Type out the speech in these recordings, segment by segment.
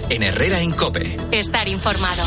en Herrera Incope. Estar informado.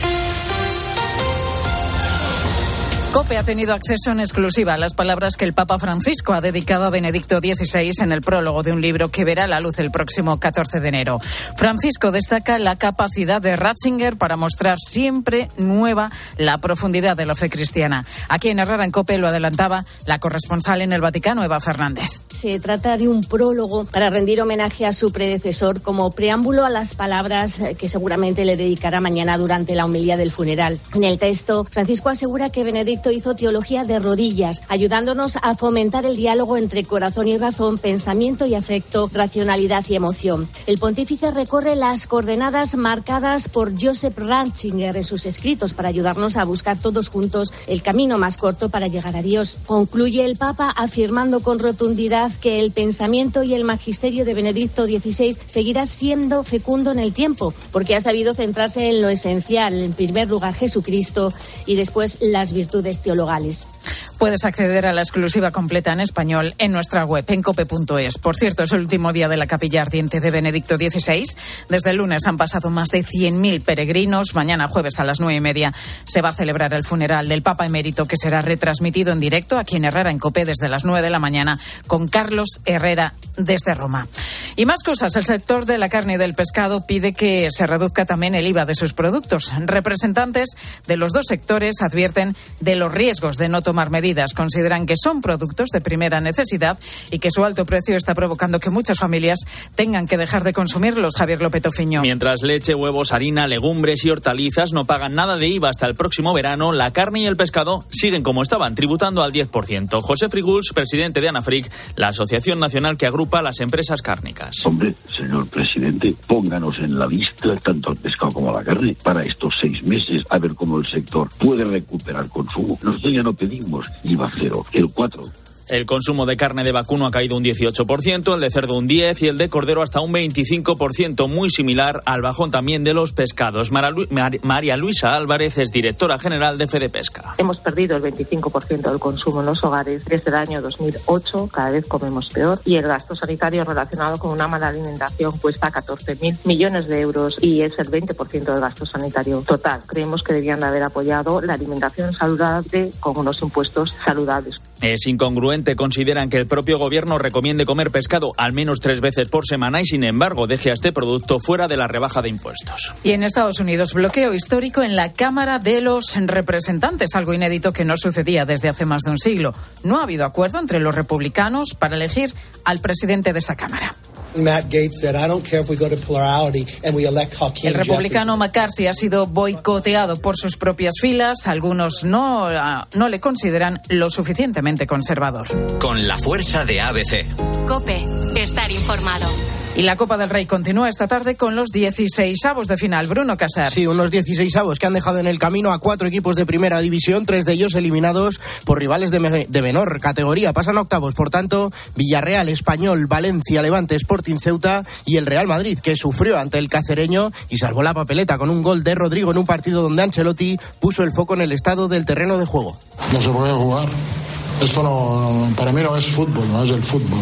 COPE ha tenido acceso en exclusiva a las palabras que el Papa Francisco ha dedicado a Benedicto XVI en el prólogo de un libro que verá la luz el próximo 14 de enero. Francisco destaca la capacidad de Ratzinger para mostrar siempre nueva la profundidad de la fe cristiana. Aquí en Herrera en COPE lo adelantaba la corresponsal en el Vaticano, Eva Fernández. Se trata de un prólogo para rendir homenaje a su predecesor como preámbulo a las palabras que seguramente le dedicará mañana durante la homilía del funeral. En el texto, Francisco asegura que Benedicto hizo teología de rodillas, ayudándonos a fomentar el diálogo entre corazón y razón, pensamiento y afecto, racionalidad y emoción. El pontífice recorre las coordenadas marcadas por Joseph Ratzinger en sus escritos para ayudarnos a buscar todos juntos el camino más corto para llegar a Dios. Concluye el Papa afirmando con rotundidad que el pensamiento y el magisterio de Benedicto XVI seguirá siendo fecundo en el tiempo, porque ha sabido centrarse en lo esencial, en primer lugar Jesucristo y después las virtudes teologales. Puedes acceder a la exclusiva completa en español en nuestra web, en cope.es. Por cierto, es el último día de la Capilla Ardiente de Benedicto XVI. Desde el lunes han pasado más de 100.000 peregrinos. Mañana, jueves, a las 9:30, se va a celebrar el funeral del Papa Emérito, que será retransmitido en directo aquí en Herrera en COPE desde las 9 de la mañana con Carlos Herrera desde Roma. Y más cosas. El sector de la carne y del pescado pide que se reduzca también el IVA de sus productos. Representantes de los dos sectores advierten de los riesgos de no tomar medidas. Consideran que son productos de primera necesidad y que su alto precio está provocando que muchas familias tengan que dejar de consumirlos. Javier López Ofiño. Mientras leche, huevos, harina, legumbres y hortalizas no pagan nada de IVA hasta el próximo verano, la carne y el pescado siguen como estaban, tributando al 10%. José Friguls, presidente de ANAFRIC, la asociación nacional que agrupa a las empresas cárnicas. Hombre, señor presidente, pónganos en la lista tanto al pescado como a la carne para estos 6 meses, a ver cómo el sector puede recuperar consumo. Nosotros ya no pedimos IVA cero, el 4%. El consumo de carne de vacuno ha caído un 18%, el de cerdo un 10% y el de cordero hasta un 25%, muy similar al bajón también de los pescados. María Luisa Álvarez es directora general de Fedepesca. Hemos perdido el 25% del consumo en los hogares desde el año 2008, cada vez comemos peor, y el gasto sanitario relacionado con una mala alimentación cuesta 14.000 millones de euros y es el 20% del gasto sanitario total. Creemos que debían de haber apoyado la alimentación saludable con unos impuestos saludables. Es incongruente, consideran que el propio gobierno recomiende comer pescado al menos 3 veces por semana y, sin embargo, deje a este producto fuera de la rebaja de impuestos. Y en Estados Unidos, bloqueo histórico en la Cámara de los Representantes, algo inédito que no sucedía desde hace más de un siglo. No ha habido acuerdo entre los republicanos para elegir al presidente de esa Cámara. Matt Gaetz said, I don't care if we go to plurality and we elect Hakeem El republicano McCarthy ha sido boicoteado por sus propias filas. Algunos no le consideran lo suficientemente conservador. Con la fuerza de ABC. COPE. Estar informado. Y la Copa del Rey continúa esta tarde con los 16avos de final. Bruno Casar. Sí, unos 16avos que han dejado en el camino a 4 equipos de primera división, 3 de ellos eliminados por rivales de menor categoría. Pasan a octavos, por tanto, Villarreal, Español, Valencia, Levante, Sporting Ceuta y el Real Madrid, que sufrió ante el cacereño y salvó la papeleta con un gol de Rodrigo en un partido donde Ancelotti puso el foco en el estado del terreno de juego. No se puede jugar. Esto no, para mí no es fútbol, no es el fútbol.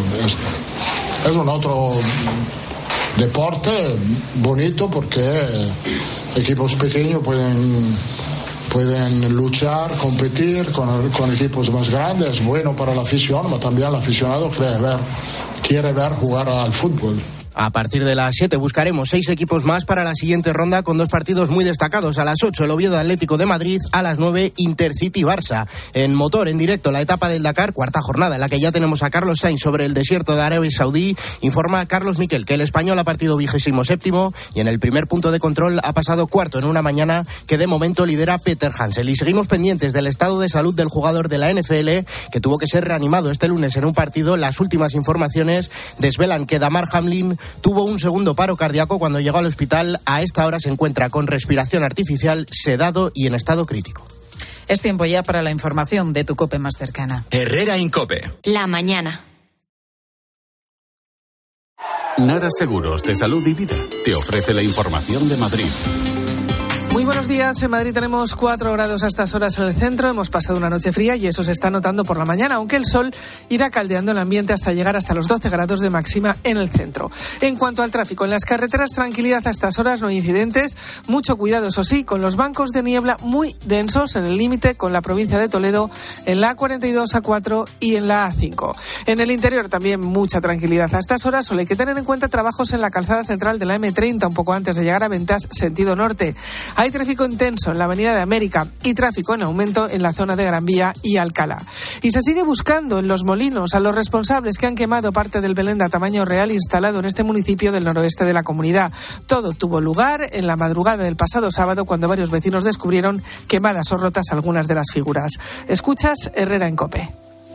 Es un otro deporte bonito porque equipos pequeños pueden luchar, competir con equipos más grandes. Es bueno para la afición, pero también el aficionado quiere ver jugar al fútbol. A partir de las 7 buscaremos 6 equipos más para la siguiente ronda con 2 partidos muy destacados. A las 8 el Oviedo Atlético de Madrid, a las 9 Intercity Barça. En motor, en directo, la etapa del Dakar, cuarta jornada en la que ya tenemos a Carlos Sainz sobre el desierto de Arabia Saudí. Informa Carlos Miquel que el español ha partido 27º y en el primer punto de control ha pasado cuarto en una mañana que de momento lidera Peter Hansel. Y seguimos pendientes del estado de salud del jugador de la NFL que tuvo que ser reanimado este lunes en un partido. Las últimas informaciones desvelan que Damar Hamlin tuvo un segundo paro cardíaco cuando llegó al hospital. A esta hora se encuentra con respiración artificial, sedado y en estado crítico. Es tiempo ya para la información de tu COPE más cercana. Herrera Incope. La mañana. Nara Seguros de Salud y Vida te ofrece la información de Madrid. Muy buenos días. En Madrid tenemos 4 grados a estas horas en el centro. Hemos pasado una noche fría y eso se está notando por la mañana, aunque el sol irá caldeando el ambiente hasta llegar hasta los 12 grados de máxima en el centro. En cuanto al tráfico, en las carreteras, tranquilidad a estas horas, no hay incidentes. Mucho cuidado, eso sí, con los bancos de niebla muy densos en el límite con la provincia de Toledo, en la A42, A4 y en la A5. En el interior también mucha tranquilidad a estas horas. Solo hay que tener en cuenta trabajos en la calzada central de la M30, un poco antes de llegar a Ventas, sentido norte. Hay tráfico intenso en la Avenida de América y tráfico en aumento en la zona de Gran Vía y Alcalá. Y se sigue buscando en Los Molinos a los responsables que han quemado parte del Belén de tamaño real instalado en este municipio del noroeste de la comunidad. Todo tuvo lugar en la madrugada del pasado sábado, cuando varios vecinos descubrieron quemadas o rotas algunas de las figuras. Escuchas Herrera en COPE.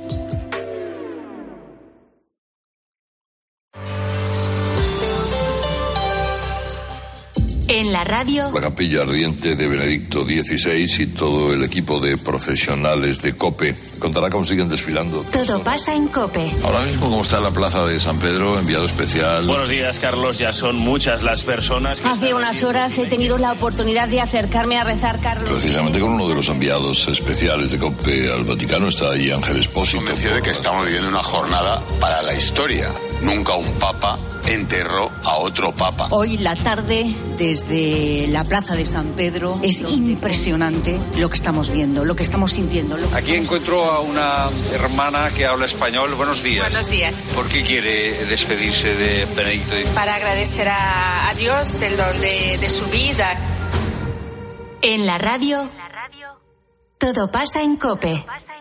En la radio, la capilla ardiente de Benedicto XVI y todo el equipo de profesionales de COPE contará cómo siguen desfilando. todo pasa en COPE. Ahora mismo, ¿cómo está la plaza de San Pedro? Enviado especial. Buenos días, Carlos. Ya son muchas las personas que... Hace unas horas he tenido la oportunidad de acercarme a rezar, Carlos. Precisamente con uno de los enviados especiales de COPE al Vaticano está ahí Ángel Espósito. Convencido de que estamos viviendo una jornada para la historia. Nunca un papa enterró a otro papa. Hoy la tarde, desde la plaza de San Pedro, es impresionante lo que estamos viendo, lo que estamos sintiendo. Aquí encuentro a una hermana que habla español. Buenos días. Buenos días. ¿Por qué quiere despedirse de Benedicto? Para agradecer a Dios el don de su vida. En la radio, todo pasa en COPE.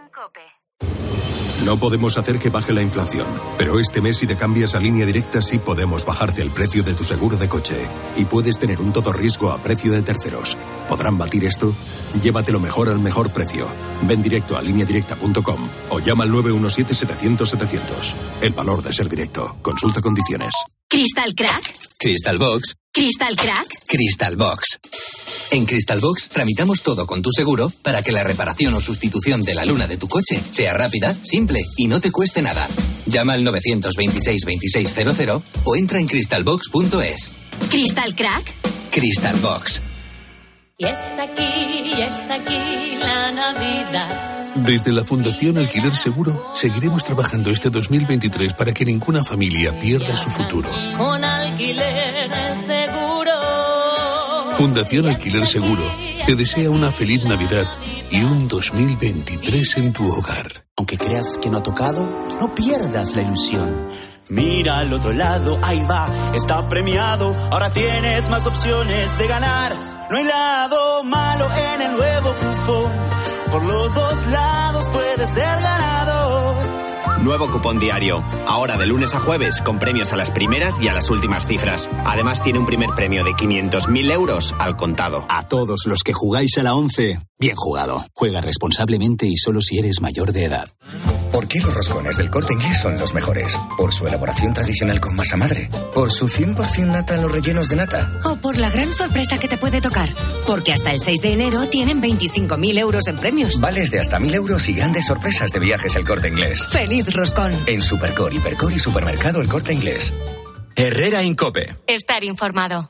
No podemos hacer que baje la inflación, pero este mes si te cambias a Línea Directa sí podemos bajarte el precio de tu seguro de coche y puedes tener un todo riesgo a precio de terceros. ¿Podrán batir esto? Llévatelo mejor al mejor precio. Ven directo a lineadirecta.com o llama al 917-700-700. El valor de ser directo. Consulta condiciones. ¿Crystal Crack? Crystal Box. ¿Crystal Crack? Crystal Box. En Crystal Box tramitamos todo con tu seguro para que la reparación o sustitución de la luna de tu coche sea rápida, simple y no te cueste nada. Llama al 926-2600 o entra en crystalbox.es. ¿Crystal Crack? Crystal Box. Y está aquí la Navidad. Desde la Fundación Alquiler Seguro seguiremos trabajando este 2023 para que ninguna familia pierda su futuro. Con Alquiler Seguro. Fundación Alquiler Seguro te desea una feliz Navidad y un 2023 en tu hogar. Aunque creas que no ha tocado, no pierdas la ilusión. Mira al otro lado, ahí va, está premiado. Ahora tienes más opciones de ganar. No hay lado malo en el nuevo cupón. Por los dos lados puedes ser ganador. Nuevo cupón diario. Ahora de lunes a jueves con premios a las primeras y a las últimas cifras. Además tiene un primer premio de 500.000 euros al contado. A todos los que jugáis a la 11, bien jugado. Juega responsablemente y solo si eres mayor de edad. ¿Por qué los roscones del Corte Inglés son los mejores? ¿Por su elaboración tradicional con masa madre? ¿Por su 100% nata en los rellenos de nata? O por la gran sorpresa que te puede tocar. Porque hasta el 6 de enero tienen 25.000 euros en premios. Vales de hasta 1.000 euros y grandes sorpresas de viajes El Corte Inglés. ¡Feliz roscón! En Supercor, Hipercor y Supermercado El Corte Inglés. Herrera en COPE. Estar informado.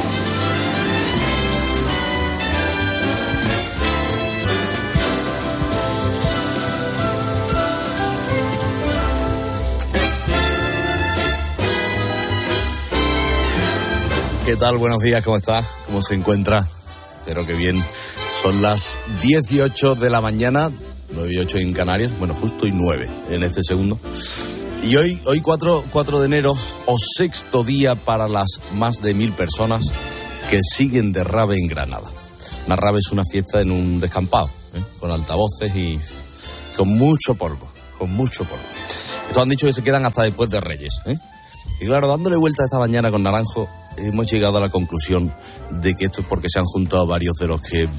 ¿Qué tal? Buenos días, ¿cómo está? ¿Cómo se encuentra? Espero que bien. Son las 18 de la mañana, 9 y 8 en Canarias, bueno, justo y 9 en este segundo. Y hoy 4 de enero, o sexto día para las más de 1.000 personas que siguen de rave en Granada. Una rave es una fiesta en un descampado, con altavoces y con mucho polvo, Estos han dicho que se quedan hasta después de Reyes, Y claro, dándole vuelta esta mañana con Naranjo, hemos llegado a la conclusión de que esto es porque se han juntado varios de los que...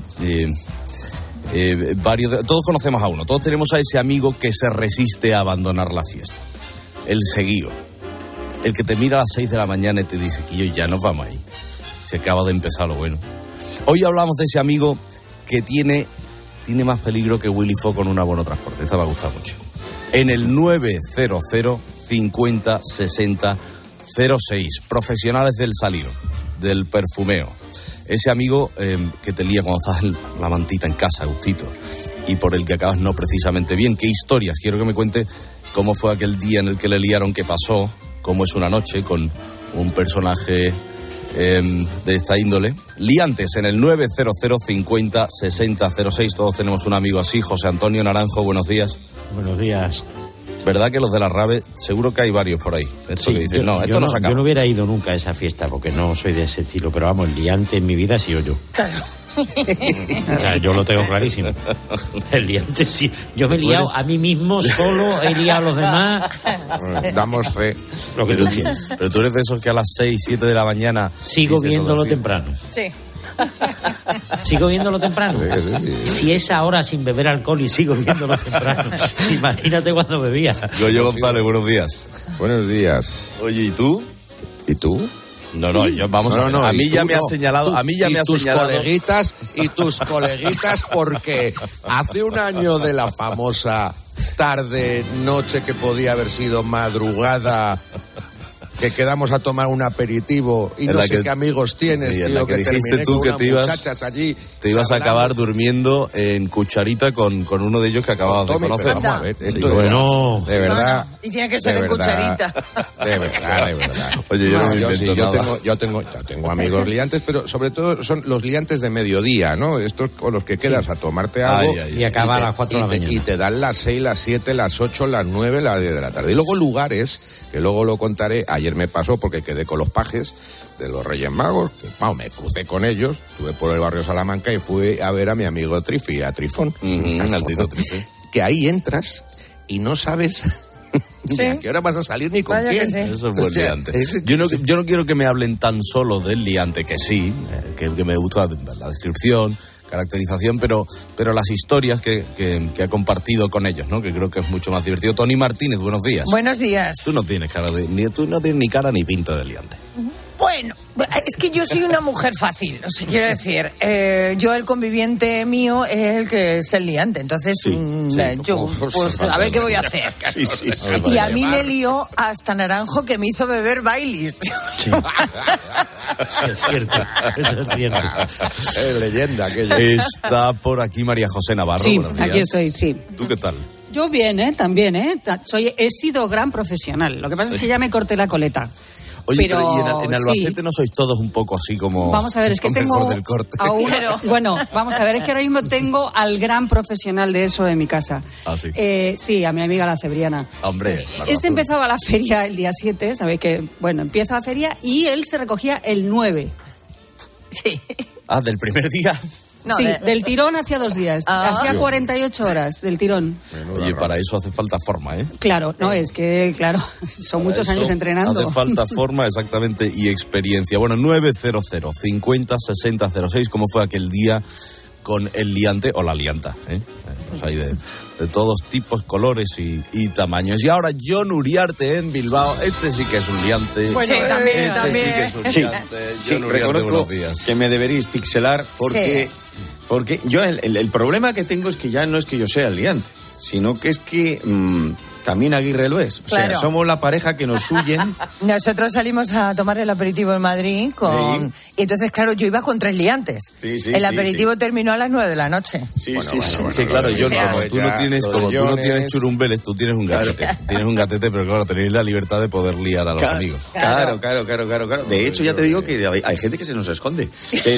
todos conocemos a uno, todos tenemos a ese amigo que se resiste a abandonar la fiesta. El seguido. El que te mira a las 6 de la mañana y te dice que ya nos vamos ahí. Se acaba de empezar lo bueno. Hoy hablamos de ese amigo que tiene más peligro que Willy Fogg con un abono transporte. Esta me ha gustado mucho. En el 900 50 60 06. Profesionales del saliro, del perfumeo. ese amigo que te lía cuando estás en la mantita en casa, Agustito, y por el que acabas no precisamente bien. ¿Qué historias? Quiero que me cuente cómo fue aquel día en el que le liaron, qué pasó, cómo es una noche con un personaje de esta índole. Liantes en el 900 50 60 06. Todos tenemos un amigo así. José Antonio Naranjo, buenos días. Buenos días. ¿Verdad que los de la RAVE, seguro que hay varios por ahí? Sí, que dicen, esto no se acaba. Yo no hubiera ido nunca a esa fiesta porque no soy de ese estilo, pero vamos, el liante en mi vida ha sido yo. Claro. O sea, yo lo tengo clarísimo. El liante sí. Yo me he liado a mí mismo solo, he liado a los demás. Damos fe. Lo que tú quieras. Pero tú eres de esos que a las 6, 7 de la mañana... Sigo viéndolo temprano. Sí. Sigo viéndolo temprano. Sí. Si es ahora sin beber alcohol y sigo viéndolo temprano, imagínate cuando bebía. Goyo González, buenos días. Buenos días. Oye, ¿y tú? ¿Y tú? No, yo, vamos a ver. No, a mí ya me ha señalado. A mí ya me ha señalado. Y tus coleguitas, porque hace un año de la famosa tarde, noche que podía haber sido madrugada, que quedamos a tomar un aperitivo y no sé qué amigos tienes, sí, tío, que terminé tú con que unas muchachas allí. Te ibas a acabar durmiendo en cucharita con uno de ellos que acababas de conocer. Vamos a ver, esto sí, bueno, de verdad. Y tiene que ser en cucharita. De verdad. Oye, yo no me invento nada. Yo tengo amigos liantes, pero sobre todo son los liantes de mediodía, ¿no? Estos con los que quedas a tomarte algo. Y acaba a las 4 de la mañana. Y te dan las 6, las 7, las 8, las 9, las 10 de la tarde. Y luego lugares, que luego lo contaré, ayer me pasó porque quedé con los pajes de los Reyes Magos, que me crucé con ellos, estuve por el barrio Salamanca y fui a ver a mi amigo Trifi, a Trifón. Al Tito Trifi. Que ahí entras y no sabes ni a qué hora vas a salir ni con quién. Sí. Eso es buen liante. Yo no quiero que me hablen tan solo del liante, que sí, que me gusta la descripción, caracterización, pero las historias que ha compartido con ellos, ¿no? Que creo que es mucho más divertido. Tony Martínez, buenos días. Buenos días. Tú no tienes ni cara ni pinta de liante. Bueno, es que yo soy una mujer fácil, o sea, quiero decir, yo el conviviente mío es el que es el liante, entonces yo, pues a ver qué voy a hacer. Sí. Y a mí me lió hasta Naranjo, que me hizo beber Baileys. Sí. Sí, es cierto, eso es cierto. Es leyenda aquello. Está por aquí María José Navarro. Sí, buenos días. aquí estoy, sí. ¿Tú qué tal? Yo bien, también, he sido gran profesional. Lo que pasa es que ya me corté la coleta. Oye, pero ¿y en Albacete sí no sois todos un poco así como... Vamos a ver, es que tengo... Del corte? Bueno, vamos a ver, es que ahora mismo tengo al gran profesional de eso en mi casa. ¿Ah, sí? Sí, a mi amiga la cebriana. Hombre, empezaba la feria el día 7, ¿sabéis que? Bueno, empieza la feria y él se recogía el 9. Sí. Ah, ¿del primer día? No, sí, del tirón hacía 2 días. Hacía 48 horas del tirón. Oye, para eso hace falta forma, ¿eh? Claro, no, es que, claro, son muchos años entrenando. Hace falta forma, exactamente, y experiencia. Bueno, 900 50 60 06, ¿cómo fue aquel día con el liante o la lianta? Pues hay de todos tipos, colores y tamaños. Y ahora John Uriarte en Bilbao. Este sí que es un liante. Bueno, sí, también. Sí que es un liante. Sí, reconozco que me deberéis pixelar porque yo el problema que tengo es que ya no es que yo sea el liante, sino que es que también Aguirre lo es. O sea, somos la pareja que nos huyen. Nosotros salimos a tomar el aperitivo en Madrid y entonces, claro, yo iba con 3 liantes. El aperitivo terminó a las 9 de la noche. Sí, claro, John, como tú no tienes churumbeles, tú tienes un gatete. Tienes un gatete, pero claro, tenéis la libertad de poder liar a los amigos. Claro. De hecho, ya te digo que hay gente que se nos esconde.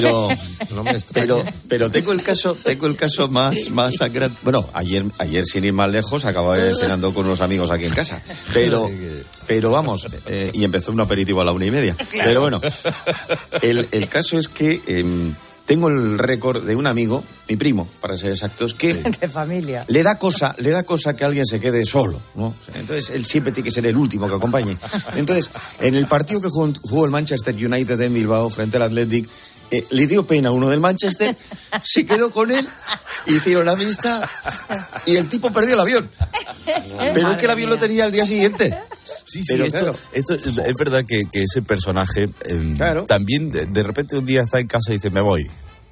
Pero tengo el caso más sangrante. Bueno, ayer sin ir más lejos, acababa cenando con unos amigos aquí en casa, pero vamos, y empezó un aperitivo a la 1:30. Claro. Pero bueno, el caso es que tengo el récord de un amigo, mi primo, para ser exactos, que de familia. Le da cosa que alguien se quede solo, ¿no? O sea, entonces él siempre tiene que ser el último que acompañe. Entonces, en el partido que jugó el Manchester United en Bilbao frente al Athletic, le dio pena a uno del Manchester, se quedó con él, hicieron la amistad y el tipo perdió el avión. Pero es que el avión lo tenía al día siguiente. Sí, pero esto es verdad que ese personaje también de repente un día está en casa y dice, me voy.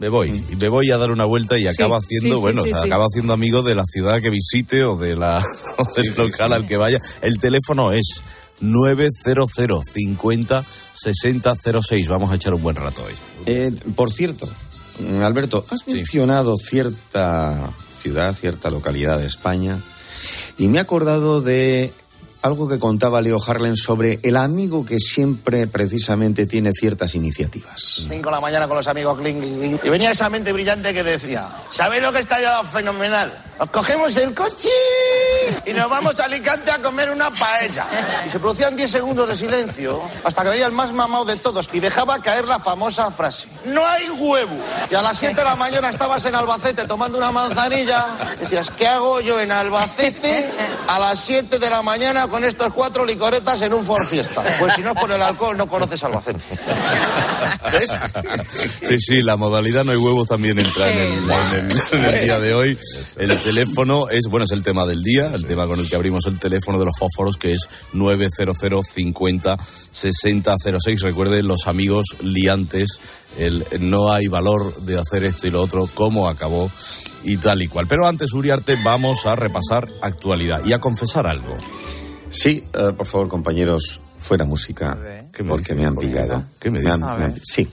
Me voy a dar una vuelta y acaba haciendo, acaba haciendo amigos de la ciudad que visite o del local al que vaya. El teléfono es 900 50 60 06. Vamos a echar un buen rato hoy. Por cierto, Alberto, has mencionado cierta ciudad, cierta localidad de España, y me he acordado de algo que contaba Leo Harlem sobre el amigo que siempre precisamente tiene ciertas iniciativas. 5 de la mañana con los amigos, clink, clink, clink. Y venía esa mente brillante que decía, ¿sabéis lo que estaría fenomenal? Nos cogemos el coche y nos vamos a Alicante a comer una paella. Y se producían 10 segundos de silencio hasta que veía el más mamado de todos y dejaba caer la famosa frase, no hay huevo. Y a las 7 de la mañana estabas en Albacete tomando una manzanilla. Decías, ¿qué hago yo en Albacete a las 7 de la mañana con estos 4 licoretas en un Ford Fiesta? Pues si no es por el alcohol, no conoces Albacete. ¿Ves? Sí, la modalidad no hay huevos también entra en el día de hoy. El teléfono es el tema del día, el tema con el que abrimos el teléfono de los fósforos, que es 900 50 60 06. Recuerden, los amigos liantes, no hay valor de hacer esto y lo otro, cómo acabó y tal y cual. Pero antes, Uriarte, vamos a repasar actualidad y a confesar algo. Sí, por favor, compañeros, fuera música, porque me han pillado. ¿Qué me dices? Sí.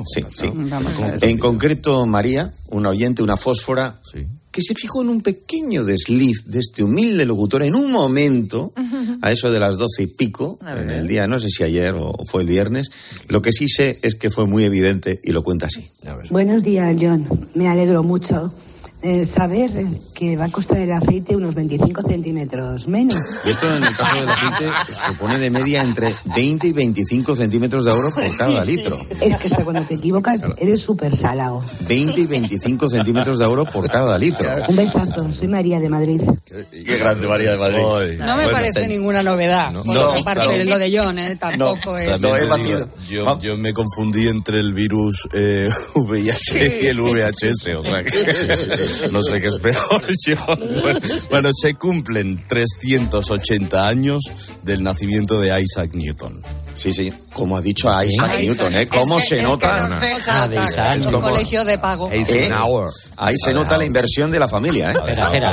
En concreto, María, una oyente, una fósfora, que se fijó en un pequeño desliz de este humilde locutor en un momento, a eso de las 12 y pico, en el día, no sé si ayer o fue el viernes. Lo que sí sé es que fue muy evidente y lo cuenta así. Buenos días, John. Me alegro mucho saber que va a costar el aceite unos 25 centímetros menos. Y esto, en el caso del aceite, supone de media entre 20 y 25 centímetros de oro por cada litro. Es que hasta cuando te equivocas eres súper salado. 20 y 25 centímetros de oro por cada litro. Un besazo, soy María de Madrid. Qué grande María de Madrid. No me parece ninguna novedad. Aparte de lo de John, tampoco es. Yo me confundí entre el virus VIH y el VHS, o sea que no sé qué es peor, John. Bueno, se cumplen 380 años del nacimiento de Isaac Newton. Sí, como ha dicho Isaac Newton, ¿cómo se nota? Es un colegio de pago. Ahí se nota la inversión de la familia, Espera,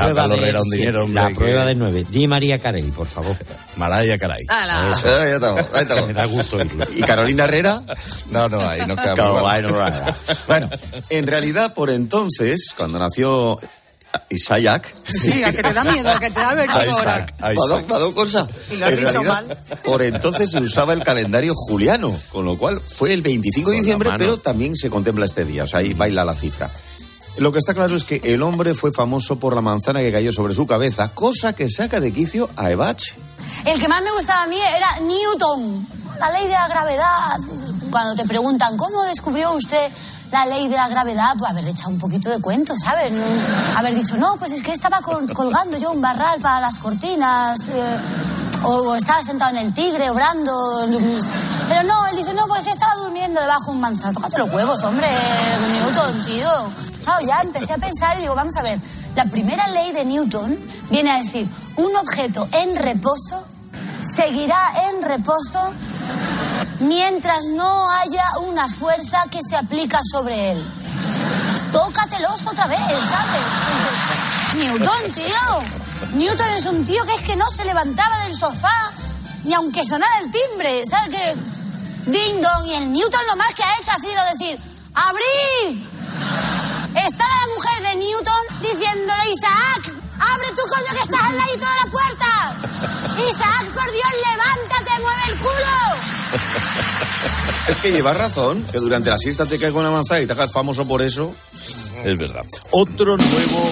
la prueba de 9. Di María Carey, por favor. Mariah Carey. Ahí estamos. Me da gusto oírlo. ¿Y Carolina Herrera? No, ahí no quedamos. Bueno, en realidad, por entonces, cuando nació Isaac. Sí, a que te da miedo, a que te da vértigo ahora. Isaac. Cosa. Y lo has dicho realidad, mal. Por entonces se usaba el calendario juliano, con lo cual fue el 25 de diciembre, pero también se contempla este día, o sea, ahí baila la cifra. Lo que está claro es que el hombre fue famoso por la manzana que cayó sobre su cabeza, cosa que saca de quicio a Eva H. El que más me gustaba a mí era Newton, la ley de la gravedad. Cuando te preguntan, ¿cómo descubrió usted la ley de la gravedad? Pues haber echado un poquito de cuento, ¿sabes? Haber dicho, no, pues es que estaba colgando yo un barral para las cortinas, o estaba sentado en el Tigre obrando. Pero no, él dice, no, pues es que estaba durmiendo debajo de un manzano. Tócate los huevos, hombre, Newton, tío. Claro, ya empecé a pensar y digo, vamos a ver, la primera ley de Newton viene a decir, un objeto en reposo seguirá en reposo mientras no haya una fuerza que se aplica sobre él. Tócatelos otra vez, ¿sabes? Newton, tío. Newton es un tío que es que no se levantaba del sofá ni aunque sonara el timbre, ¿sabes qué? Ding dong. Y el Newton lo más que ha hecho ha sido decir, ¡abrí! Está la mujer de Newton diciéndole, Isaac, abre tu coño que estás al ladito de la puerta. Isaac, por Dios, levántate, mueve el culo. Es que llevas razón, que durante la siesta te caes con una manzana y te hagas famoso por eso. Es verdad. Otro nuevo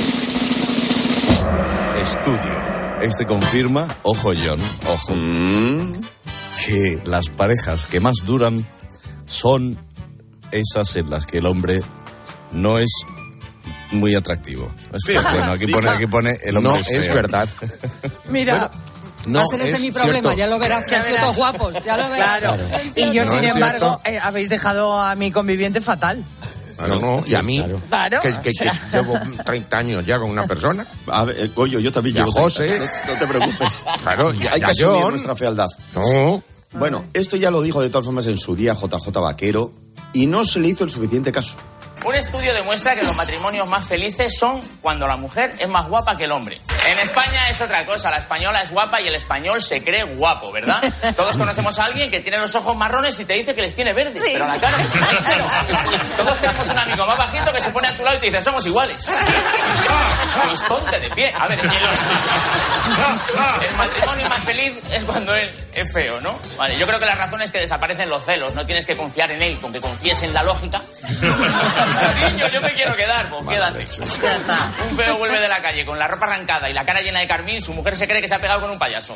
estudio. Este confirma, ojo John, ojo, que las parejas que más duran son esas en las que el hombre no es muy atractivo. Es feo. Bueno, aquí pone el hombre no es feo. Es verdad. Mira. No ese es mi problema, ya lo verás, que han sido todos guapos, ya lo verás. Claro. Y yo, sin embargo, habéis dejado a mi conviviente fatal. No, y a mí, claro. que llevo 30 años ya con una persona. A ver, Goyo, yo también llevo. José. No te preocupes. Claro, hay que asumir nuestra fealdad. No. Bueno, esto ya lo dijo de todas formas en su día JJ Vaquero, y no se le hizo el suficiente caso. Un estudio demuestra que los matrimonios más felices son cuando la mujer es más guapa que el hombre. En España es otra cosa, la española es guapa y el español se cree guapo, ¿verdad? Todos conocemos a alguien que tiene los ojos marrones y te dice que les tiene verdes, pero la cara es cero. Todos tenemos un amigo más bajito que se pone a tu lado y te dice, somos iguales. Pues ponte de pie. A ver, el matrimonio más feliz es cuando él es feo, ¿no? Vale, yo creo que la razón es que desaparecen los celos, no tienes que confiar en él, con que confíes en la lógica. Niño, yo me quiero quedar, pues quédate. Un feo vuelve de la calle con la ropa arrancada y la cara llena de carmín, su mujer se cree que se ha pegado con un payaso.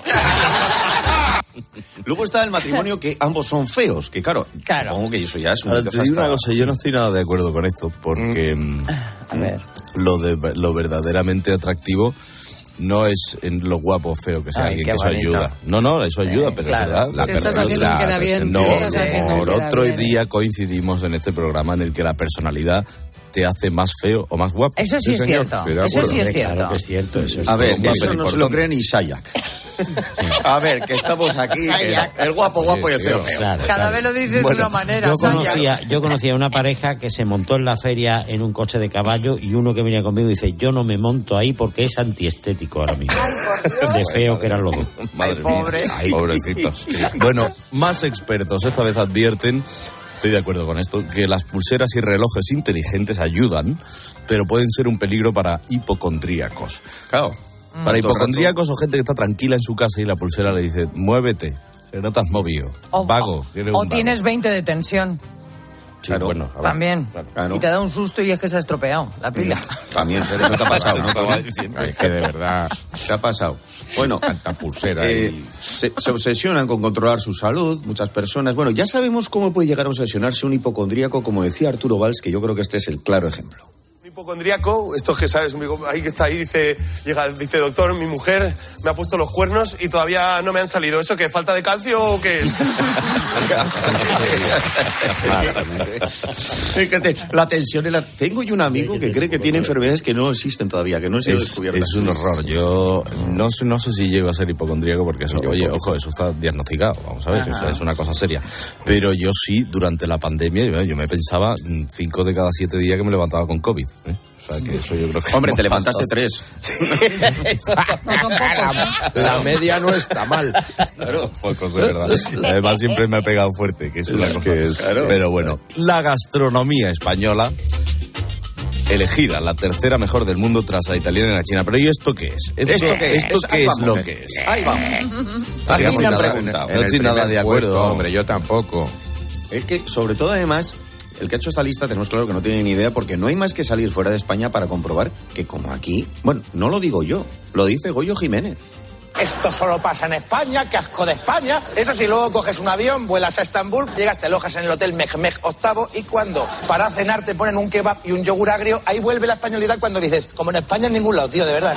Luego está el matrimonio que ambos son feos, que claro. Supongo que eso ya es un... Te digo una cosa, yo no estoy nada de acuerdo con esto, porque a ver. Lo verdaderamente atractivo no es en lo guapo o feo que sea alguien, que eso ayuda. No, eso ayuda, pero claro, es verdad. Te estás haciendo que queda bien. Por otro día coincidimos en este programa en el que la personalidad te hace más feo o más guapo. Eso sí es cierto. Eso sí es cierto. Claro que es cierto. Eso es a ver, eso no se lo cree ni Sayak. A ver, que estamos aquí, el guapo y el feo. Claro, Cada vez lo dices de una manera. Yo conocía una pareja que se montó en la feria en un coche de caballo y uno que venía conmigo dice, yo no me monto ahí porque es antiestético ahora mismo. De feo que eran los dos. Madre mía. Ay, pobrecitos. Bueno, más expertos esta vez advierten, estoy de acuerdo con esto, que las pulseras y relojes inteligentes ayudan, pero pueden ser un peligro para hipocondríacos. Claro. Para hipocondríacos o gente que está tranquila en su casa y la pulsera le dice, muévete, que no te has movido, vago. O tienes 20 de tensión. Sí, claro, bueno, también. Claro. Y te da un susto y es que se ha estropeado la pila. También, pero eso te ha pasado, ¿no? Es que de verdad te ha pasado. Bueno, tanta pulsera. Se obsesionan con controlar su salud, muchas personas. Bueno, ya sabemos cómo puede llegar a obsesionarse un hipocondríaco, como decía Arturo Valls, que yo creo que este es el claro ejemplo. Hipocondríaco, esto que sabes, ahí que está ahí, dice, doctor, mi mujer me ha puesto los cuernos y todavía no me han salido. ¿Eso qué? ¿Falta de calcio o qué es? Fíjate, la tensión. Tengo yo un amigo que cree que tiene enfermedades que no existen todavía, que no se han descubierto. Es un horror. Yo no sé si llego a ser hipocondríaco porque eso, eso está diagnosticado, vamos a ver, eso es una cosa seria. Pero yo sí, durante la pandemia, yo me pensaba 5 de cada 7 días que me levantaba con COVID. O sea, que eso yo creo que... Hombre, te levantaste 3. No son pocos, La media no está mal. Claro. Son pocos, de verdad. Además, siempre me ha pegado fuerte, que es una cosa. Claro. Pero bueno, la gastronomía española, elegida la tercera mejor del mundo tras la italiana y la china. Pero ¿y esto qué es? ¿Esto qué es lo que es? Ahí vamos. No estoy nada de acuerdo. Puesto, hombre, yo tampoco. Es que, sobre todo, además... El que ha hecho esta lista tenemos claro que no tiene ni idea, porque no hay más que salir fuera de España para comprobar que como aquí, bueno, no lo digo yo, lo dice Goyo Jiménez. Esto solo pasa en España, qué asco de España. Eso sí, luego coges un avión, vuelas a Estambul, llegas, te alojas en el hotel Mehmed VIII y cuando para cenar te ponen un kebab y un yogur agrio, ahí vuelve la españolidad cuando dices, como en España en ningún lado, tío, de verdad.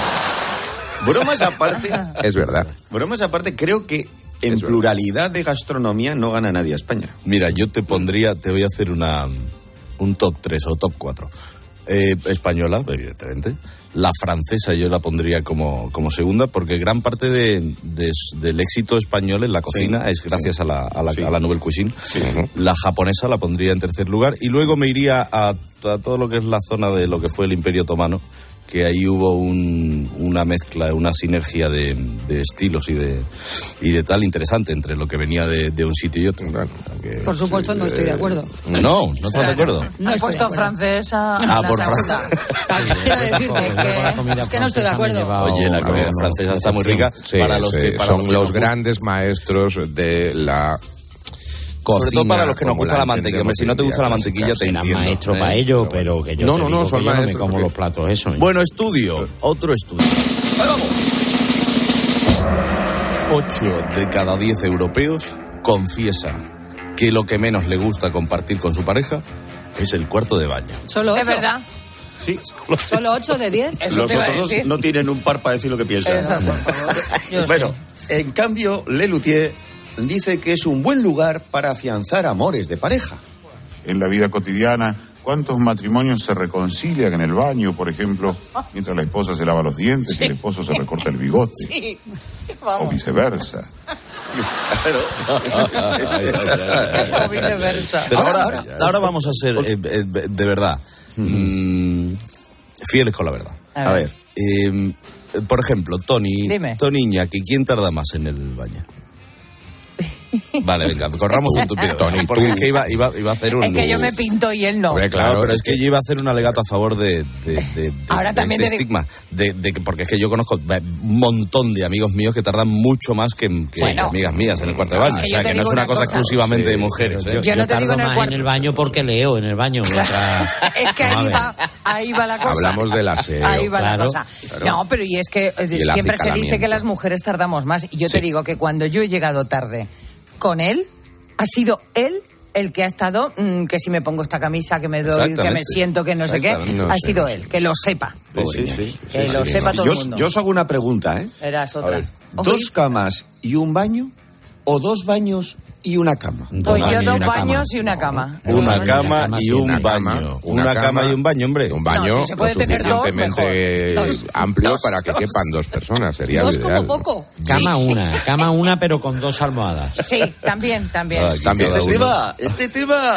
Bromas aparte. Es verdad. Bromas aparte, creo que en pluralidad de gastronomía no gana nadie a España. Mira, yo te voy a hacer un top 3 o top 4. Española, evidentemente. La francesa yo la pondría como segunda, porque gran parte del éxito español en la cocina es gracias a la Nouvelle Cuisine. Sí. La japonesa la pondría en tercer lugar, y luego me iría a todo lo que es la zona de lo que fue el Imperio Otomano, que ahí hubo una mezcla, una sinergia de estilos y de tal interesante entre lo que venía de un sitio y otro. Por supuesto, no estoy de acuerdo. No estás de acuerdo. No he puesto francesa. Por francesa. Quiero decirte que no estoy de acuerdo. Oye, la comida francesa está muy rica. Son los grandes maestros de la... Sobre todo para los que nos gusta la mantequilla. Si no te gusta la mantequilla, te entiendo. Maestro para ello, pero que yo no me como los platos eso. Bueno, otro estudio. Ahí vamos. 8 de cada 10 europeos confiesa que lo que menos le gusta compartir con su pareja es el cuarto de baño. ¿Solo 8? ¿Es verdad? Sí. ¿Solo 8 de 10? Los otros no tienen un par para decir lo que piensan. Bueno, en cambio, Lelutier dice que es un buen lugar para afianzar amores de pareja. En la vida cotidiana, ¿cuántos matrimonios se reconcilian en el baño, por ejemplo, mientras la esposa se lava los dientes y el esposo se recorta el bigote? Sí. O viceversa. Pero ahora vamos a ser, de verdad, fieles con la verdad. A ver. Por ejemplo, Tony Iñaki, ¿quién tarda más en el baño? Vale, venga, corramos un tupido. Porque es que iba a hacer un... Es que yo me pinto y él no. Claro, pero es que yo iba a hacer un alegato a favor de ahora también este estigma. Porque es que yo conozco un montón de amigos míos que tardan mucho más que amigas mías en el cuarto de baño. O sea, que no es una cosa exclusivamente de mujeres. Yo no te digo en el baño porque leo en el baño. Es que ahí va la cosa. Hablamos del aseo. Ahí va la cosa. No, pero y es que siempre se dice que las mujeres tardamos más. Y yo te digo que cuando yo he llegado tarde con él, ha sido él el que ha estado, que si me pongo esta camisa, que me doy, que me siento, que no sé qué, ha sido él, que lo sepa. Que lo sepa todo el mundo. Yo os hago una pregunta, Verás otra. ¿2 camas y un baño o 2 baños y una cama? Pues yo 2 baños y una cama. Una cama y un baño. Una cama y un baño, hombre. Un baño no, si se puede lo suficientemente amplio para que quepan 2 personas. Sería lo ideal. Como poco. Cama una, pero con 2 almohadas. Sí, también. Este tema.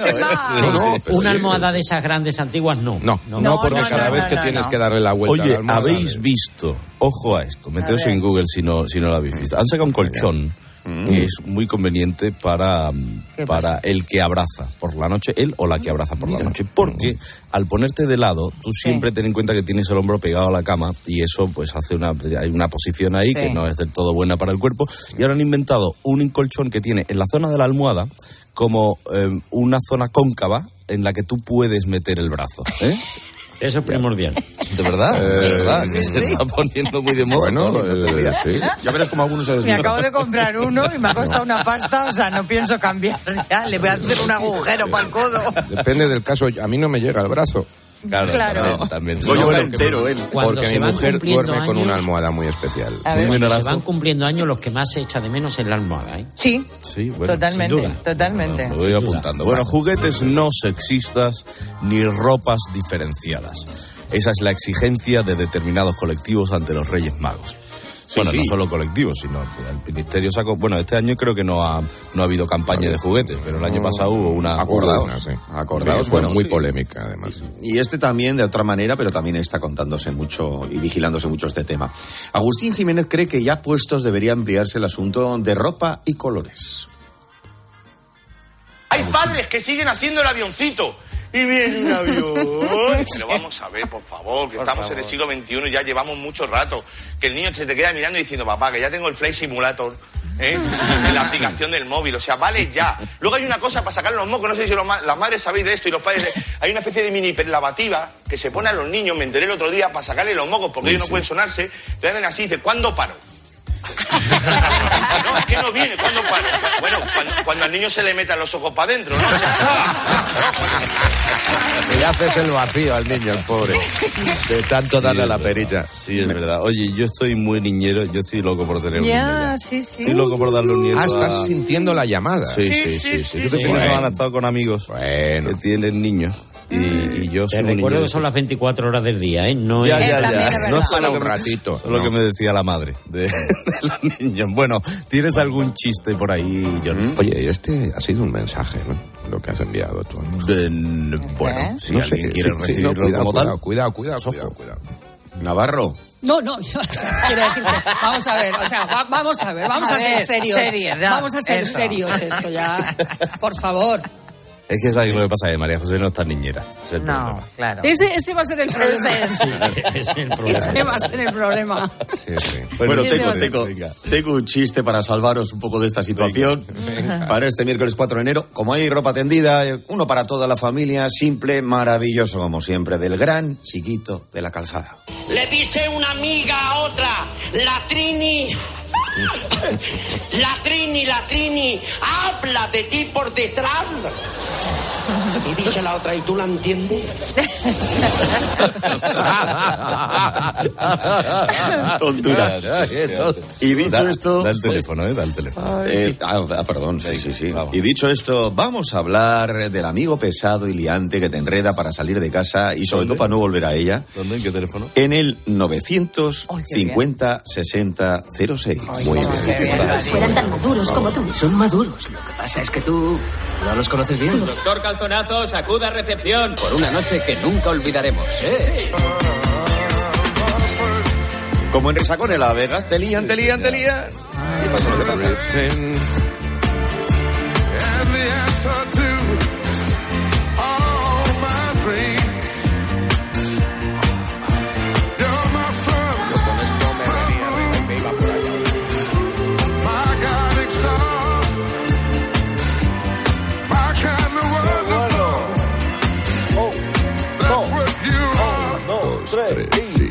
Una almohada de esas grandes antiguas, no. No, porque cada vez que tienes que darle la vuelta a la almohada. ¿Habéis visto? Ojo a esto, meteos en Google si no lo habéis visto. Han sacado un colchón que es muy conveniente para el que abraza por la noche, él o la que abraza por la noche, porque al ponerte de lado, tú siempre ten en cuenta que tienes el hombro pegado a la cama y eso pues hay una posición ahí que no es del todo buena para el cuerpo, y ahora han inventado un colchón que tiene en la zona de la almohada como una zona cóncava en la que tú puedes meter el brazo, Eso es primordial. ¿De verdad? ¿De verdad? Que se está poniendo muy de moda. Bueno, ya verás como algunos se desnudan. Me acabo de comprar uno y me ha costado una pasta, o sea, no pienso cambiar. Ya, le voy a hacer un agujero para el codo. Depende del caso, a mí no me llega el brazo. Claro. También. Porque mi mujer duerme con una almohada muy especial. Cuando se van cumpliendo años, los que más se echa de menos es la almohada, Sí, bueno, totalmente. Lo voy apuntando. Bueno, juguetes no sexistas ni ropas diferenciadas. Esa es la exigencia de determinados colectivos ante los Reyes Magos. No solo colectivos, sino el Ministerio sacó... Bueno, este año creo que no ha habido campaña de juguetes, pero el año pasado hubo una... Acordaos, bueno, muy polémica, además. Y este también, de otra manera, pero también está contándose mucho y vigilándose mucho este tema. Agustín Jiménez cree que ya puestos debería ampliarse el asunto de ropa y colores. Hay padres que siguen haciendo el avioncito. Y viene un avión. Pero vamos a ver, por favor, que estamos en el siglo XXI y ya llevamos mucho rato. Que el niño se te queda mirando y diciendo, papá, que ya tengo el Flight Simulator, en la aplicación del móvil. O sea, vale ya. Luego hay una cosa para sacar los mocos, no sé si las madres sabéis de esto y los padres. Hay una especie de mini lavativa que se pone a los niños, me enteré el otro día, para sacarle los mocos porque ellos no pueden sonarse. Te hacen así y dicen, ¿cuándo paro? No, es que no viene, ¿cuándo paro? Bueno, cuando al niño se le metan los ojos para adentro, ¿no? O sea, y haces el vacío al niño, el pobre, de tanto darle a la perilla. Sí, es verdad. Oye, yo estoy muy niñero, yo estoy loco por tener un niño ya. Sí. Estoy loco por darle un nieto. Estás sintiendo la llamada. Sí. Este fin de semana he estado con amigos que tienen niños. Y yo soy te recuerdo que son las 24 horas del día, No ya. No es para un ratito. Eso es lo que me decía la madre de los niños. Bueno, ¿tienes algún chiste por ahí, John? Oye, este ha sido un mensaje, ¿no? Lo que has enviado tú. Bueno, si alguien quiere recibirlo como tal. Cuidado. Navarro. No, quiero decirte, vamos a ver, vamos a ser serios. Vamos a ser serios esto ya, por favor. Es que sabes lo que pasa, María José no está niñera. Es el problema. Claro. Ese va a ser el problema. Ese va a ser el problema. Sí. Bueno, tengo un chiste para salvaros un poco de esta situación. Para este miércoles 4 de enero, como hay ropa tendida, uno para toda la familia, simple, maravilloso como siempre, del gran chiquito de la calzada. Le dice una amiga a otra, la Trini, habla de ti por detrás. Y dice la otra, ¿y tú la entiendes? Tontura. Y dicho esto... Da el teléfono, da el teléfono. Perdón, sí. Y dicho esto, vamos a hablar del amigo pesado y liante que te enreda para salir de casa y sobre todo para no volver a ella. ¿Dónde? ¿En qué teléfono? En el 950 60 06. Muy bien. Fueran tan maduros como tú. Son maduros. Lo que pasa es que tú no los conoces bien. Doctor Calzonazo, sacuda recepción. Por una noche que nunca olvidaremos. Como en Resacón en Las Vegas, te lían. ¿Qué pasa? Sí.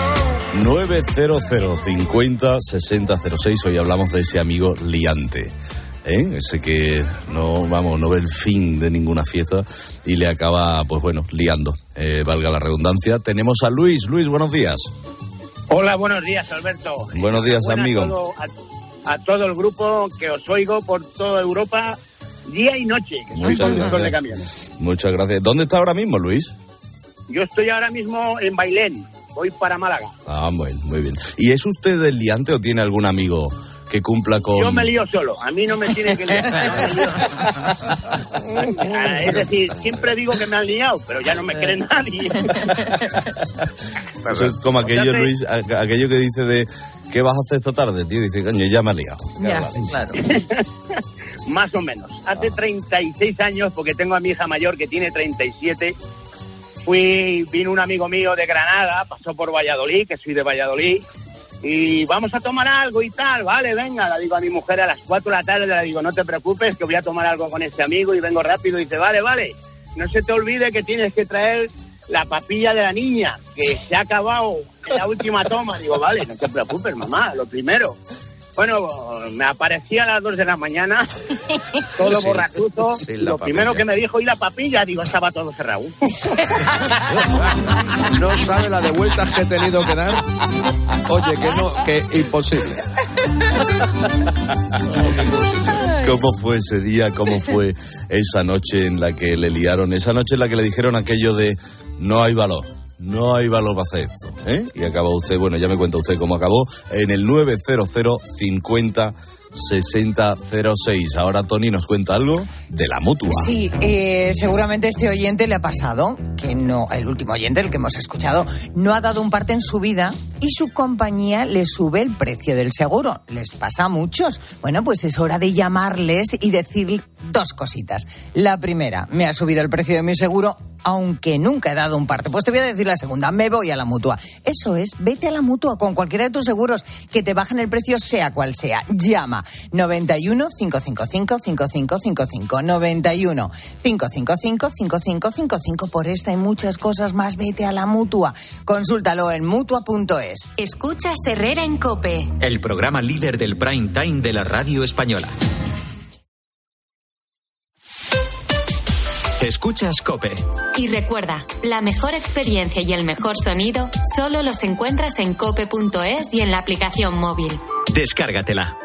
900 50 60 06. Hoy hablamos de ese amigo liante, ese que no ve el fin de ninguna fiesta y le acaba, pues bueno, liando, valga la redundancia. Tenemos a Luis. Luis, buenos días. Hola, buenos días, Alberto. Buenos días, amigo. A todo el grupo que os oigo por toda Europa, día y noche, que soy conductor de camiones. Muchas gracias. ¿Dónde está ahora mismo, Luis? Yo estoy ahora mismo en Bailén, voy para Málaga. Ah, bueno, muy bien. ¿Y es usted el liante o tiene algún amigo que cumpla con...? Yo me lío solo, a mí no me tiene que liar. Es decir, siempre digo que me han liado, pero ya no me cree nadie. Eso es como aquello, Luis, aquello que dice de ¿qué vas a hacer esta tarde, tío? Dice, coño, ya me ha liado. Ya, claro. Más o menos. Hace 36 años, porque tengo a mi hija mayor que tiene 37... Vino un amigo mío de Granada, pasó por Valladolid, que soy de Valladolid, y vamos a tomar algo y tal, vale, venga, le digo a mi mujer a las 4 de la tarde, le digo, no te preocupes, que voy a tomar algo con este amigo y vengo rápido, y dice, vale, no se te olvide que tienes que traer la papilla de la niña, que se ha acabado en la última toma. Digo, vale, no te preocupes, mamá, lo primero. Bueno, me aparecía a las 2 de la mañana, todo borrachuzo. Sí, lo primero que me dijo, ¿y la papilla? Digo, estaba todo cerrado. No sabe la de vueltas que he tenido que dar. Oye, que imposible. ¿Cómo fue ese día? ¿Cómo fue esa noche en la que le liaron? Esa noche en la que le dijeron aquello de no hay valor. No hay valor para hacer esto, Y acabó usted, bueno, ya me cuenta usted cómo acabó, en el 900 50 60 06. Ahora Tony nos cuenta algo de la Mutua. Sí, seguramente este oyente le ha pasado que no, el último oyente, el que hemos escuchado, no ha dado un parte en su vida y su compañía le sube el precio del seguro. Les pasa a muchos. Bueno, pues es hora de llamarles y decir dos cositas. La primera, me ha subido el precio de mi seguro, aunque nunca he dado un parte. Pues te voy a decir la segunda, me voy a la Mutua. Eso es, vete a la Mutua con cualquiera de tus seguros que te bajen el precio sea cual sea. Llama 91 555 5555 91 555 5555. Por esta y muchas cosas más, vete a la Mutua. Consúltalo en Mutua.es. Escuchas Herrera en COPE, el programa líder del prime time de la radio española. Escuchas COPE. Y recuerda, la mejor experiencia y el mejor sonido solo los encuentras en cope.es y en la aplicación móvil. Descárgatela.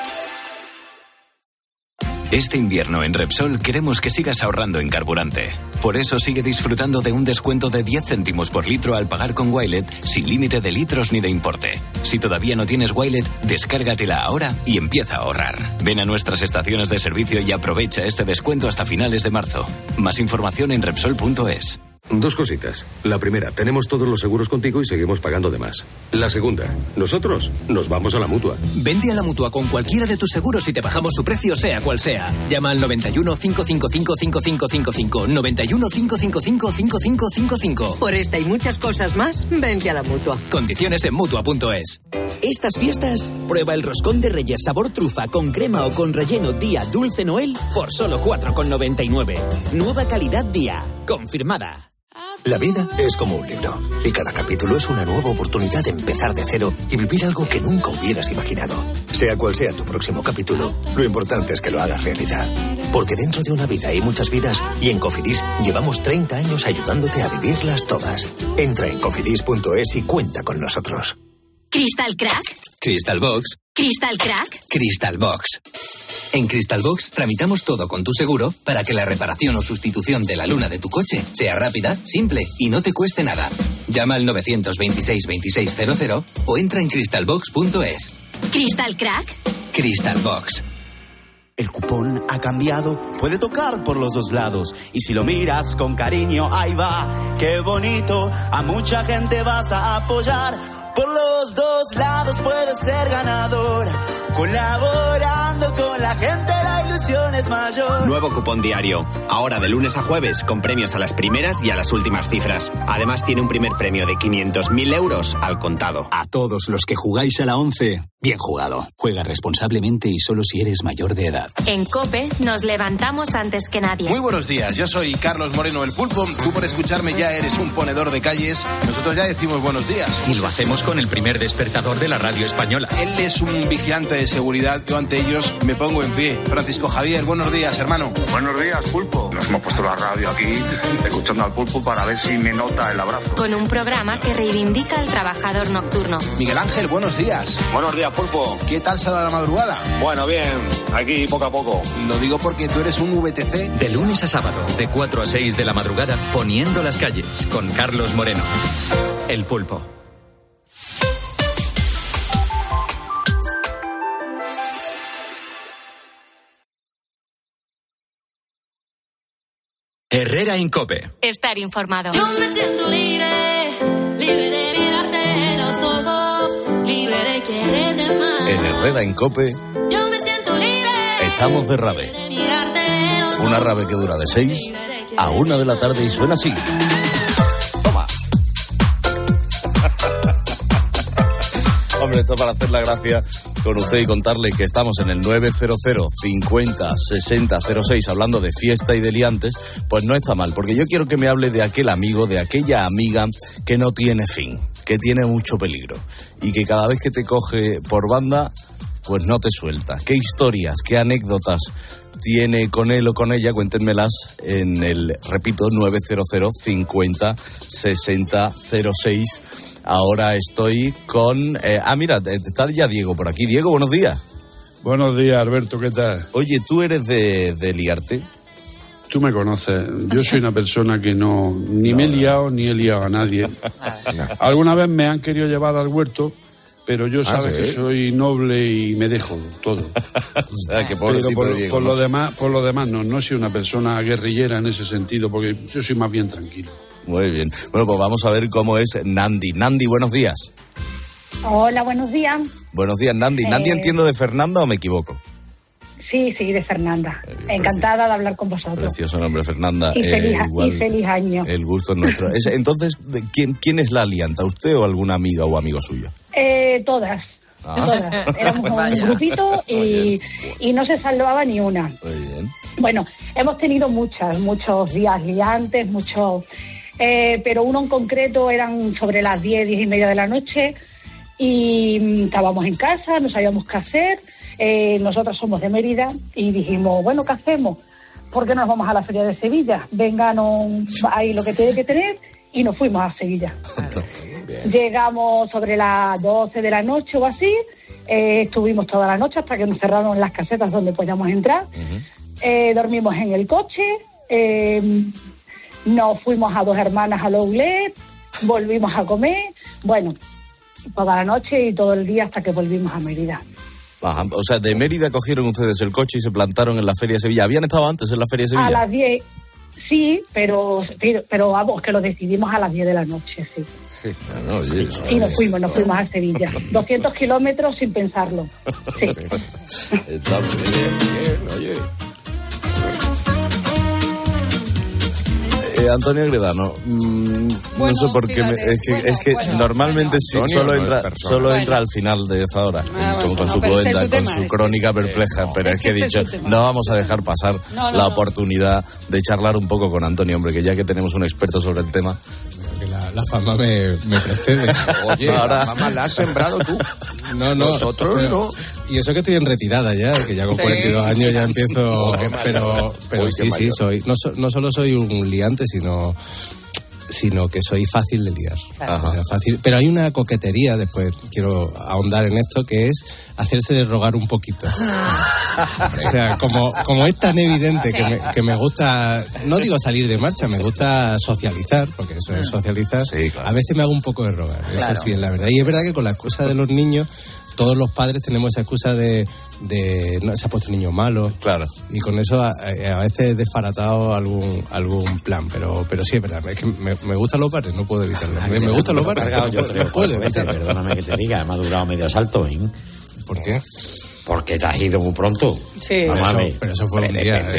Este invierno en Repsol queremos que sigas ahorrando en carburante. Por eso sigue disfrutando de un descuento de 10 céntimos por litro al pagar con Wilet, sin límite de litros ni de importe. Si todavía no tienes Wilet, descárgatela ahora y empieza a ahorrar. Ven a nuestras estaciones de servicio y aprovecha este descuento hasta finales de marzo. Más información en Repsol.es. Dos cositas. La primera, tenemos todos los seguros contigo y seguimos pagando de más. La segunda, nosotros nos vamos a la Mutua. Vente a la Mutua con cualquiera de tus seguros y te bajamos su precio sea cual sea. Llama al 91 555 5555. 91 555 5555. Por esta y muchas cosas más, vente a la Mutua. Condiciones en Mutua.es. Estas fiestas, prueba el roscón de Reyes sabor trufa con crema o con relleno Día Dulce Noel por solo 4,99. Nueva calidad Día. Confirmada. La vida es como un libro y cada capítulo es una nueva oportunidad de empezar de cero y vivir algo que nunca hubieras imaginado. Sea cual sea tu próximo capítulo, lo importante es que lo hagas realidad. Porque dentro de una vida hay muchas vidas y en Cofidis llevamos 30 años ayudándote a vivirlas todas. Entra en cofidis.es y cuenta con nosotros. ¿Crystal Crack? Crystal Box. ¿Crystal Crack? Crystal Box. En Crystal Box tramitamos todo con tu seguro para que la reparación o sustitución de la luna de tu coche sea rápida, simple y no te cueste nada. Llama al 926-2600 o entra en crystalbox.es. ¿Crystal Crack? Crystal Box. El cupón ha cambiado, puede tocar por los dos lados. Y si lo miras con cariño, ahí va, qué bonito. A mucha gente vas a apoyar. Por los dos lados puedes ser ganador. Colaborando con la gente, la ilusión es mayor. Nuevo cupón diario. Ahora de lunes a jueves, con premios a las primeras y a las últimas cifras. Además tiene un primer premio de 500.000 euros al contado. A todos los que jugáis a la 11, bien jugado. Juega responsablemente y solo si eres mayor de edad. En COPE nos levantamos antes que nadie. Muy buenos días, yo soy Carlos Moreno el Pulpo. Tú por escucharme ya eres un ponedor de calles. Nosotros ya decimos buenos días. Y lo hacemos con el primer despertador de la radio española. Él es un vigilante de seguridad. Yo ante ellos me pongo en pie. Francisco Javier, buenos días, hermano. Buenos días, Pulpo. Nos hemos puesto la radio aquí, escuchando al Pulpo para ver si me nota el abrazo. Con un programa que reivindica al trabajador nocturno. Miguel Ángel, buenos días. Buenos días, Pulpo. ¿Qué tal se ha dado la madrugada? Bueno, bien, aquí poco a poco. Lo digo porque tú eres un VTC. De lunes a sábado, de 4 a 6 de la madrugada, poniendo las calles, con Carlos Moreno. El Pulpo. Herrera en COPE. Estar informado. Yo me siento libre, libre de mirarte en los ojos, libre de quererte más. En Herrera en COPE. Yo me siento libre. Estamos de rave. De mirarte en los Una rave que dura de 6 a 1 de la tarde y suena así. Toma. Hombre, esto para hacer la gracia con usted y contarle que estamos en el 900 50 60 06 hablando de fiesta y de liantes, pues no está mal, porque yo quiero que me hable de aquel amigo, de aquella amiga que no tiene fin, que tiene mucho peligro y que cada vez que te coge por banda, pues no te suelta. ¿Qué historias, qué anécdotas tiene con él o con ella? Cuéntenmelas en el, repito, 900 50 60 06. Ahora estoy con... mira, está ya Diego por aquí. Diego, buenos días. Buenos días, Alberto, ¿qué tal? Oye, ¿tú eres de liarte? Tú me conoces. Yo soy una persona que ni me he liado ni he liado a nadie. Alguna vez me han querido llevar al huerto, pero yo sabes que soy noble y me dejo todo. O sea, que pobrecito pero Diego, por lo demás no soy una persona guerrillera en ese sentido, porque yo soy más bien tranquilo. Muy bien. Bueno, pues vamos a ver cómo es Nandi. Nandi, buenos días. Hola, buenos días. Buenos días, Nandi. ¿Nandi entiendo de Fernanda o me equivoco? Sí, de Fernanda. Encantada de hablar con vosotros. Precioso nombre, Fernanda. Y feliz año. El gusto es nuestro. Entonces, ¿quién es la alianta? ¿Usted o alguna amiga o amigo suyo? Todas. Todas. Éramos un grupito y no se salvaba ni una. Muy bien. Bueno, hemos tenido muchos días liantes, pero uno en concreto eran sobre las 10:30 de la noche y estábamos en casa, no sabíamos qué hacer. Nosotros somos de Mérida y dijimos, bueno, ¿qué hacemos? ¿Por qué no nos vamos a la Feria de Sevilla? Vengan ahí lo que tiene que tener, y nos fuimos a Sevilla. Llegamos sobre las 12 de la noche o así, estuvimos toda la noche hasta que nos cerraron las casetas donde podíamos entrar. Dormimos en el coche, nos fuimos a 2 hermanas al outlet, volvimos a comer, bueno, toda la noche y todo el día hasta que volvimos a Mérida. Ajá, o sea, de Mérida cogieron ustedes el coche y se plantaron en la Feria de Sevilla. ¿Habían estado antes en la Feria de Sevilla? A las 10, sí, pero vamos, que lo decidimos a las 10 de la noche, sí. Sí, claro, oye, y nos fuimos a Sevilla. 200 kilómetros sin pensarlo. Sí. Está bien, oye. Antonio Gredano, no sé por qué, es que normalmente sí, solo entra al final de esa hora, con su poeta, con su crónica perpleja, pero es que he dicho, no vamos a dejar pasar la oportunidad de charlar un poco con Antonio, hombre, que ya que tenemos un experto sobre el tema. La fama me precede. Oye, ahora, la fama la has sembrado tú. No, nosotros no. Y eso que estoy en retirada ya, que ya con 42 años ya empiezo. Pero sí, soy. No solo soy un liante, sino que soy fácil de liar. O sea, fácil. Pero hay una coquetería, después quiero ahondar en esto, que es hacerse de rogar un poquito. O sea, como es tan evidente que me gusta, no digo salir de marcha, me gusta socializar, porque eso es socializar, sí, claro. A veces me hago un poco de rogar, claro. Eso sí es la verdad. Y es verdad que con la excusa de los niños, todos los padres tenemos esa excusa de no, se ha puesto niño malo, claro, y con eso a veces he desbaratado algún plan, pero sí es verdad, es que me gustan los bares, no puedo evitarlo. Me gustan los bares, no puedo evitarlo. Perdóname que te diga, me ha durado medio asalto, ¿eh? ¿Por qué? Porque te has ido muy pronto. Sí. Pero eso fue un día.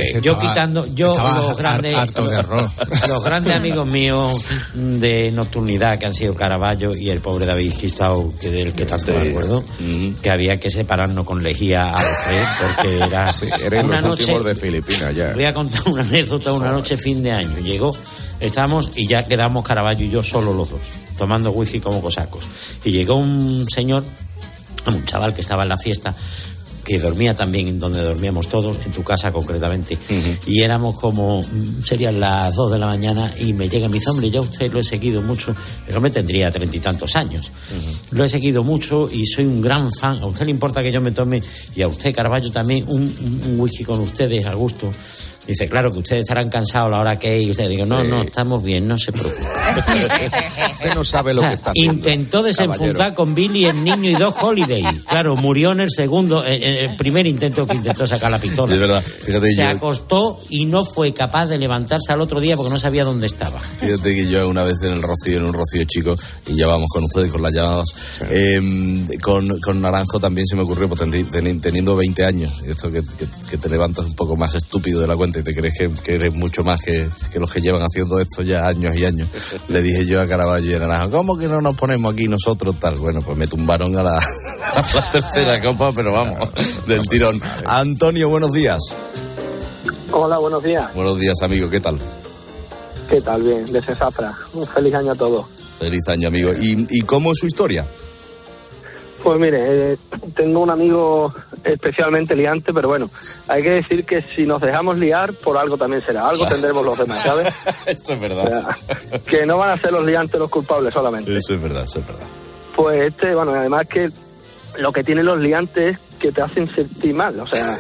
Los grandes amigos míos de nocturnidad, que han sido Caravaggio y el pobre David Gistau, que del que tanto me acuerdo, que había que separarnos con lejía a los tres, porque era una noche de Filipinas ya. Voy a contar una anécdota, una noche fin de año. Estábamos y ya quedamos Caravaggio y yo solo los dos, tomando whisky como cosacos. Y llegó un señor, un chaval que estaba en la fiesta, que dormía también en donde dormíamos todos, en tu casa concretamente, y éramos como, serían las 2 de la mañana, y me llega, me dice, hombre, ya usted lo he seguido mucho, el hombre tendría 30 y tantos años, lo he seguido mucho y soy un gran fan, a usted le importa que yo me tome, y a usted, Caravaggio, también, un whisky con ustedes a gusto. Dice, claro, que ustedes estarán cansados a la hora que es. Y usted digo, no, estamos bien, no se preocupe. Usted no sabe lo que está haciendo. Intentó desenfundar con Billy, el niño y Doc Holiday. Claro, murió en el primer intento que intentó sacar la pistola. De verdad, fíjate. Se acostó y no fue capaz de levantarse al otro día porque no sabía dónde estaba. Fíjate que yo una vez en un rocío chico, y ya vamos con ustedes con las llamadas, con Naranjo también se me ocurrió, pues, teniendo 20 años, esto que te levantas un poco más estúpido de la cuenta y te crees que eres mucho más que los que llevan haciendo esto ya años y años. Le dije yo a Caravaggio y a Naranjo, ¿cómo que no nos ponemos aquí nosotros tal? Bueno, pues me tumbaron a la tercera copa, pero vamos, del tirón. Antonio, buenos días. Hola, buenos días. Buenos días, amigo, ¿qué tal? ¿Qué tal? Bien, desde Zafra. Un feliz año a todos. Feliz año, amigo. ¿Y cómo es su historia? Pues mire, tengo un amigo especialmente liante, pero bueno, hay que decir que si nos dejamos liar, por algo también será. Algo tendremos los demás, ¿sabes? Eso es verdad. O sea, que no van a ser los liantes los culpables solamente. Eso es verdad, eso es verdad. Pues además que lo que tienen los liantes es que te hacen sentir mal, o sea,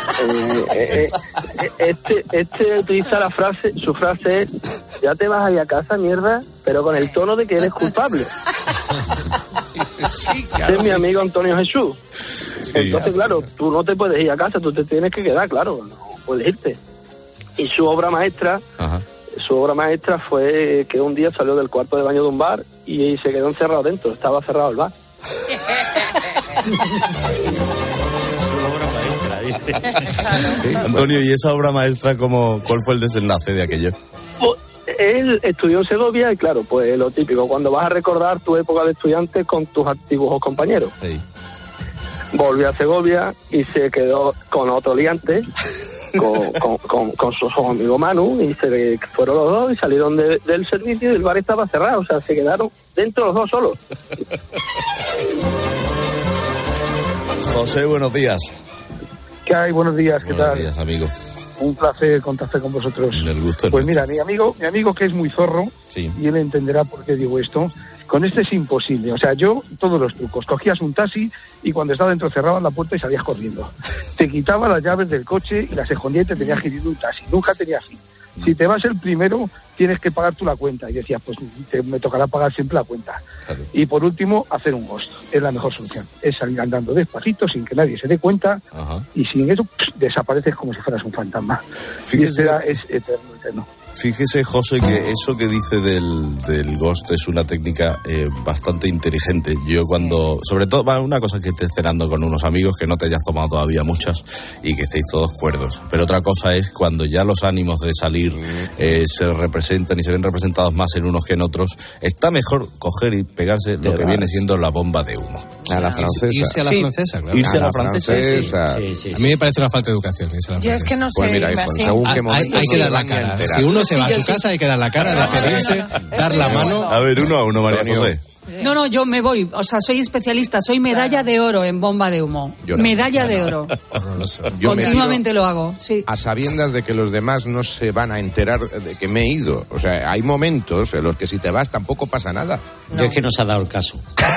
utiliza su frase es, ya te vas a ir a casa, mierda, pero con el tono de que eres culpable. Sí, claro. Es mi amigo Antonio Jesús. Sí, entonces, claro, tú no te puedes ir a casa, tú te tienes que quedar, claro, no puedes irte. Y su obra maestra fue que un día salió del cuarto de baño de un bar y se quedó encerrado dentro, estaba cerrado el bar. Su obra maestra, dice. Antonio, ¿y esa obra maestra cuál fue el desenlace de aquello? Él estudió en Segovia y claro, pues lo típico, cuando vas a recordar tu época de estudiante con tus antiguos compañeros. Sí. Volvió a Segovia y se quedó con otro liante, con su amigo Manu, y se fueron los dos y salieron del servicio y el bar estaba cerrado, o sea, se quedaron dentro los dos solos. José, buenos días. ¿Qué hay? Buenos días, ¿qué tal? Buenos días, amigo. Un placer contactar con vosotros. El gusto pues mira, mi amigo que es muy zorro, sí, y él entenderá por qué digo esto, con este es imposible. O sea, yo, todos los trucos, cogías un taxi y cuando estaba dentro cerrabas la puerta y salías corriendo. Te quitaba las llaves del coche y las escondía y te tenías que ir de un taxi. Nunca tenías fin. Si te vas el primero, tienes que pagar tú la cuenta. Y decías, pues me tocará pagar siempre la cuenta. Claro. Y por último, hacer un ghost. Es la mejor solución. Es salir andando despacito, sin que nadie se dé cuenta. Ajá. Y sin eso, desapareces como si fueras un fantasma. Fíjese, y es eterno. Fíjese, José, que eso que dice del ghost es una técnica bastante inteligente. Yo sobre todo, una cosa que estés cenando con unos amigos, que no te hayas tomado todavía muchas y que estéis todos cuerdos. Pero otra cosa es cuando ya los ánimos de salir se representan representan y se ven representados más en unos que en otros, está mejor coger y pegarse lo que viene siendo la bomba de humo. A la francesa. Irse a la francesa, claro. Irse a la francesa. A mí me parece una falta de educación irse a la francesa. Yo es que no sé. Pues mira, hay que dar la cara. Si uno se va a su casa, hay que dar la cara, despedirse, dar la mano. A ver, uno a uno, María José. No, yo me voy. O sea, soy especialista. Soy medalla de oro en bomba de humo. Medalla de oro. Horroroso. Continuamente lo hago, sí. A sabiendas de que los demás no se van a enterar de que me he ido. O sea, hay momentos en los que si te vas tampoco pasa nada. No. Yo es que no se ha dado el caso.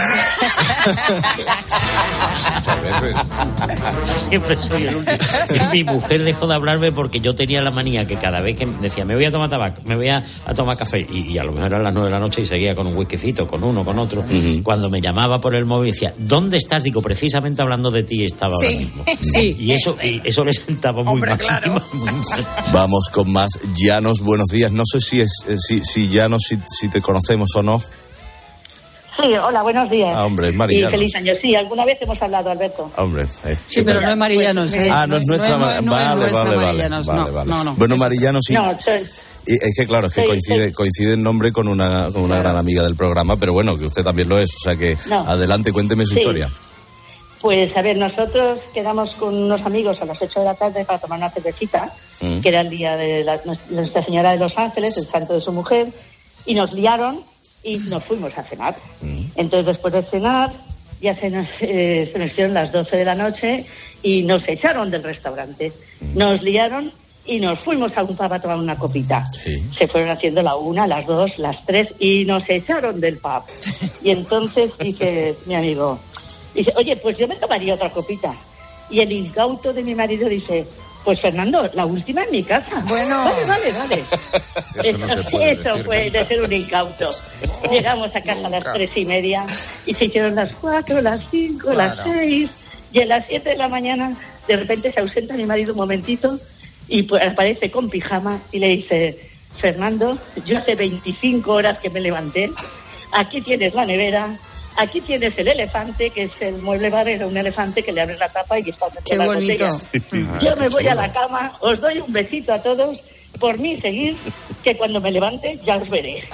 Siempre soy el último. Mi mujer dejó de hablarme porque yo tenía la manía que cada vez que decía me voy a tomar tabaco, me voy a tomar café, y a lo mejor eran las 9 de la noche y seguía con un whiskycito, con uno, con otro. Cuando me llamaba por el móvil decía, ¿dónde estás? Digo, precisamente hablando de ti estaba ahora mismo. Sí. Y eso le sentaba muy mal. Claro. Vamos con más. Llanos, buenos días. No sé si Llanos, si te conocemos o no. Sí, hola, buenos días. Hombre, es Marillanos. Y feliz año. Sí, alguna vez hemos hablado, Alberto. Hombre. Sí, pero no es Marillanos. No es nuestra. Vale. No. Bueno, Marillanos sí. No, es que claro, es que coincide el nombre con una gran amiga del programa, pero bueno, que usted también lo es, o sea que adelante, cuénteme su historia. Pues a ver, nosotros quedamos con unos amigos a las 8 de la tarde para tomar una cervecita, que era el día de Nuestra Señora de los Ángeles, el santo de su mujer, y nos liaron y nos fuimos a cenar. Entonces, después de cenar, ya se nos hicieron las 12 de la noche y nos echaron del restaurante. Nos liaron y nos fuimos a un pub a tomar una copita. Se fueron haciendo la 1, las 2, las 3 y nos echaron del pub. Y entonces dice mi amigo, oye, pues yo me tomaría otra copita. Y el incauto de mi marido dice, pues Fernando, la última en mi casa. Bueno. Vale. Eso puede ser un incauto. Llegamos a casa a las 3:30 y se hicieron las 4, las 5, las 6 y a las 7 de la mañana de repente se ausenta mi marido un momentito y pues aparece con pijama y le dice, Fernando, yo hace 25 horas que me levanté, aquí tienes la nevera, aquí tienes el elefante, que es el mueble bar, era un elefante que le abre la tapa y está Qué bonito. Yo me voy a la cama, os doy un besito a todos, por mí seguir, que cuando me levante ya os veré.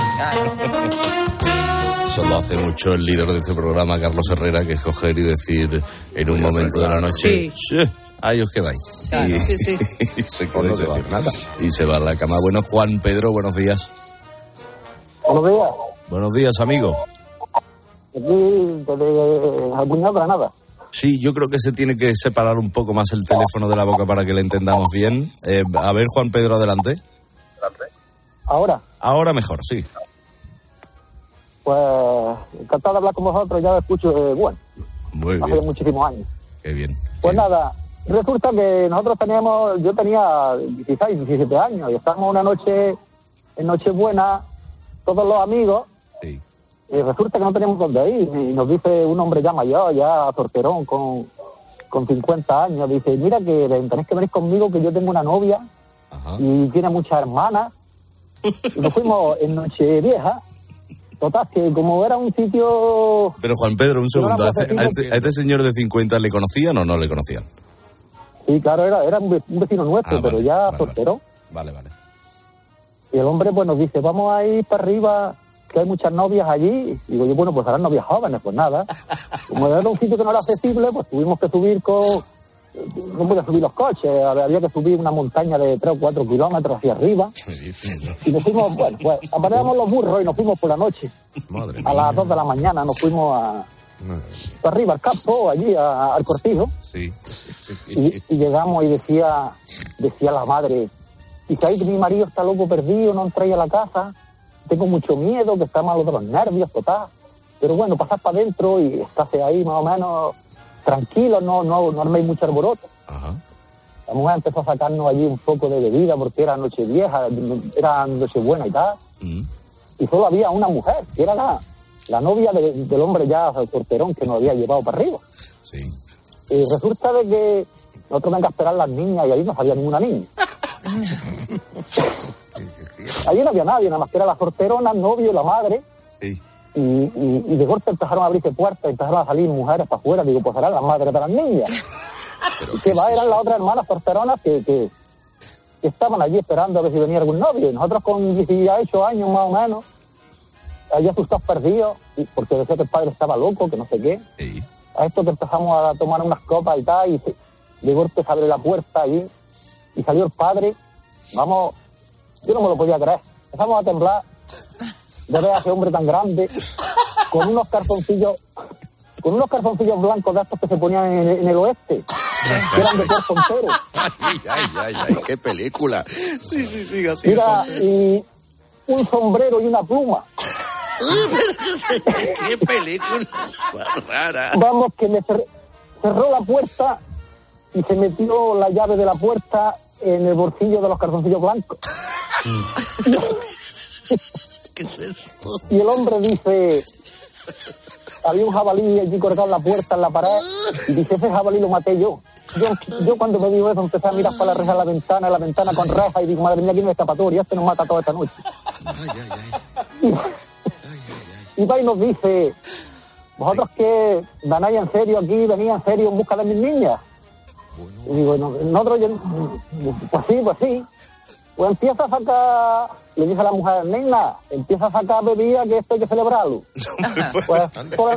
Eso lo hace mucho el líder de este programa, Carlos Herrera, que es coger y decir en un momento de la noche, ahí os quedáis. Sí. Y se queda y se va. Nada. Y se va a la cama. Bueno, Juan Pedro, buenos días. Buenos días. Buenos días, amigo. Aquí, desde Albuñol, Granada. Sí, yo creo que se tiene que separar un poco más el teléfono de la boca para que le entendamos bien. A ver, Juan Pedro, adelante. Ahora mejor, sí. Pues encantado de hablar con vosotros, ya lo escucho, Muy bien. hace muchísimos años. Qué bien. Pues nada, resulta que nosotros yo tenía 16, 17 años y estábamos una noche, en Nochebuena, todos los amigos, y resulta que no teníamos dónde ir, y nos dice un hombre ya mayor, ya solterón, con 50 años, dice, mira que tenéis que venir conmigo, que yo tengo una novia, y tiene muchas hermanas, y nos fuimos en Nochevieja. Total, que como era un sitio... Pero Juan Pedro, un segundo, ¿a este señor de 50 le conocían o no le conocían? Sí, claro, era un vecino nuestro, pero ya soltero. Vale. Y el hombre pues nos dice, vamos a ir para arriba, que hay muchas novias allí. Y digo yo, bueno, pues harán novias jóvenes, pues nada. Como era un sitio que no era accesible, pues tuvimos que subir no podía subir los coches, había que subir una montaña de 3 o 4 kilómetros hacia arriba. Y nos fuimos, pues apareamos los burros y nos fuimos por la noche. A las 2 de la mañana nos fuimos para arriba, al campo, allí, al cortijo. Sí. Y llegamos y decía la madre, dice, ahí mi marido está loco perdido, no entra a la casa, tengo mucho miedo, que está malo de los nervios, total. Pero bueno, pasad para adentro y estás ahí más o menos tranquilo, no arméis mucho alboroto. La mujer empezó a sacarnos allí un poco de bebida porque era Nochevieja, era Nochebuena y tal. Y solo había una mujer, que era la novia del hombre ya solterón que nos había llevado para arriba. Sí. Y resulta de que nosotros venga a esperar las niñas y ahí no había ninguna niña. Allí no había nadie, nada más que era la solterona, el novio, la madre. Sí. Y de golpe empezaron a abrirse puertas, empezaron a salir mujeres para afuera. Digo, pues eran las madres de las niñas. Y que eran las otras hermanas solteronas que que estaban allí esperando a ver si venía algún novio. Y nosotros con 18 años más o menos, allí asustados perdidos, porque decía que el padre estaba loco, que no sé qué. Sí. A esto que empezamos a tomar unas copas y tal, y de golpe se abre la puerta allí, y salió el padre. Vamos, yo no me lo podía creer. Empezamos a temblar de ver a ese hombre tan grande, con unos calzoncillos blancos de estos que se ponían en el oeste, que eran de cuerpo entero. Ay, qué película. Sí, así. Mira, y un sombrero y una pluma. Qué película rara. Vamos, que me cerró la puerta y se metió la llave de la puerta en el bolsillo de los calzoncillos blancos. ¿Qué es esto? Y el hombre dice, había un jabalí allí colgado en la puerta, en la pared, y dice, ese jabalí lo maté yo. Yo cuando me dijo eso empecé a mirar para la reja de la ventana con reja, y digo, madre mía, aquí no hay escapatoria, este nos mata toda esta noche. Y va y nos dice, vosotros que ganáis en serio aquí, venís en serio en busca de mis niñas. Y digo, nosotros, pues sí. Pues empieza a sacar, le dice a la mujer, nena, empieza a sacar bebida, que esto hay que celebrarlo. Pues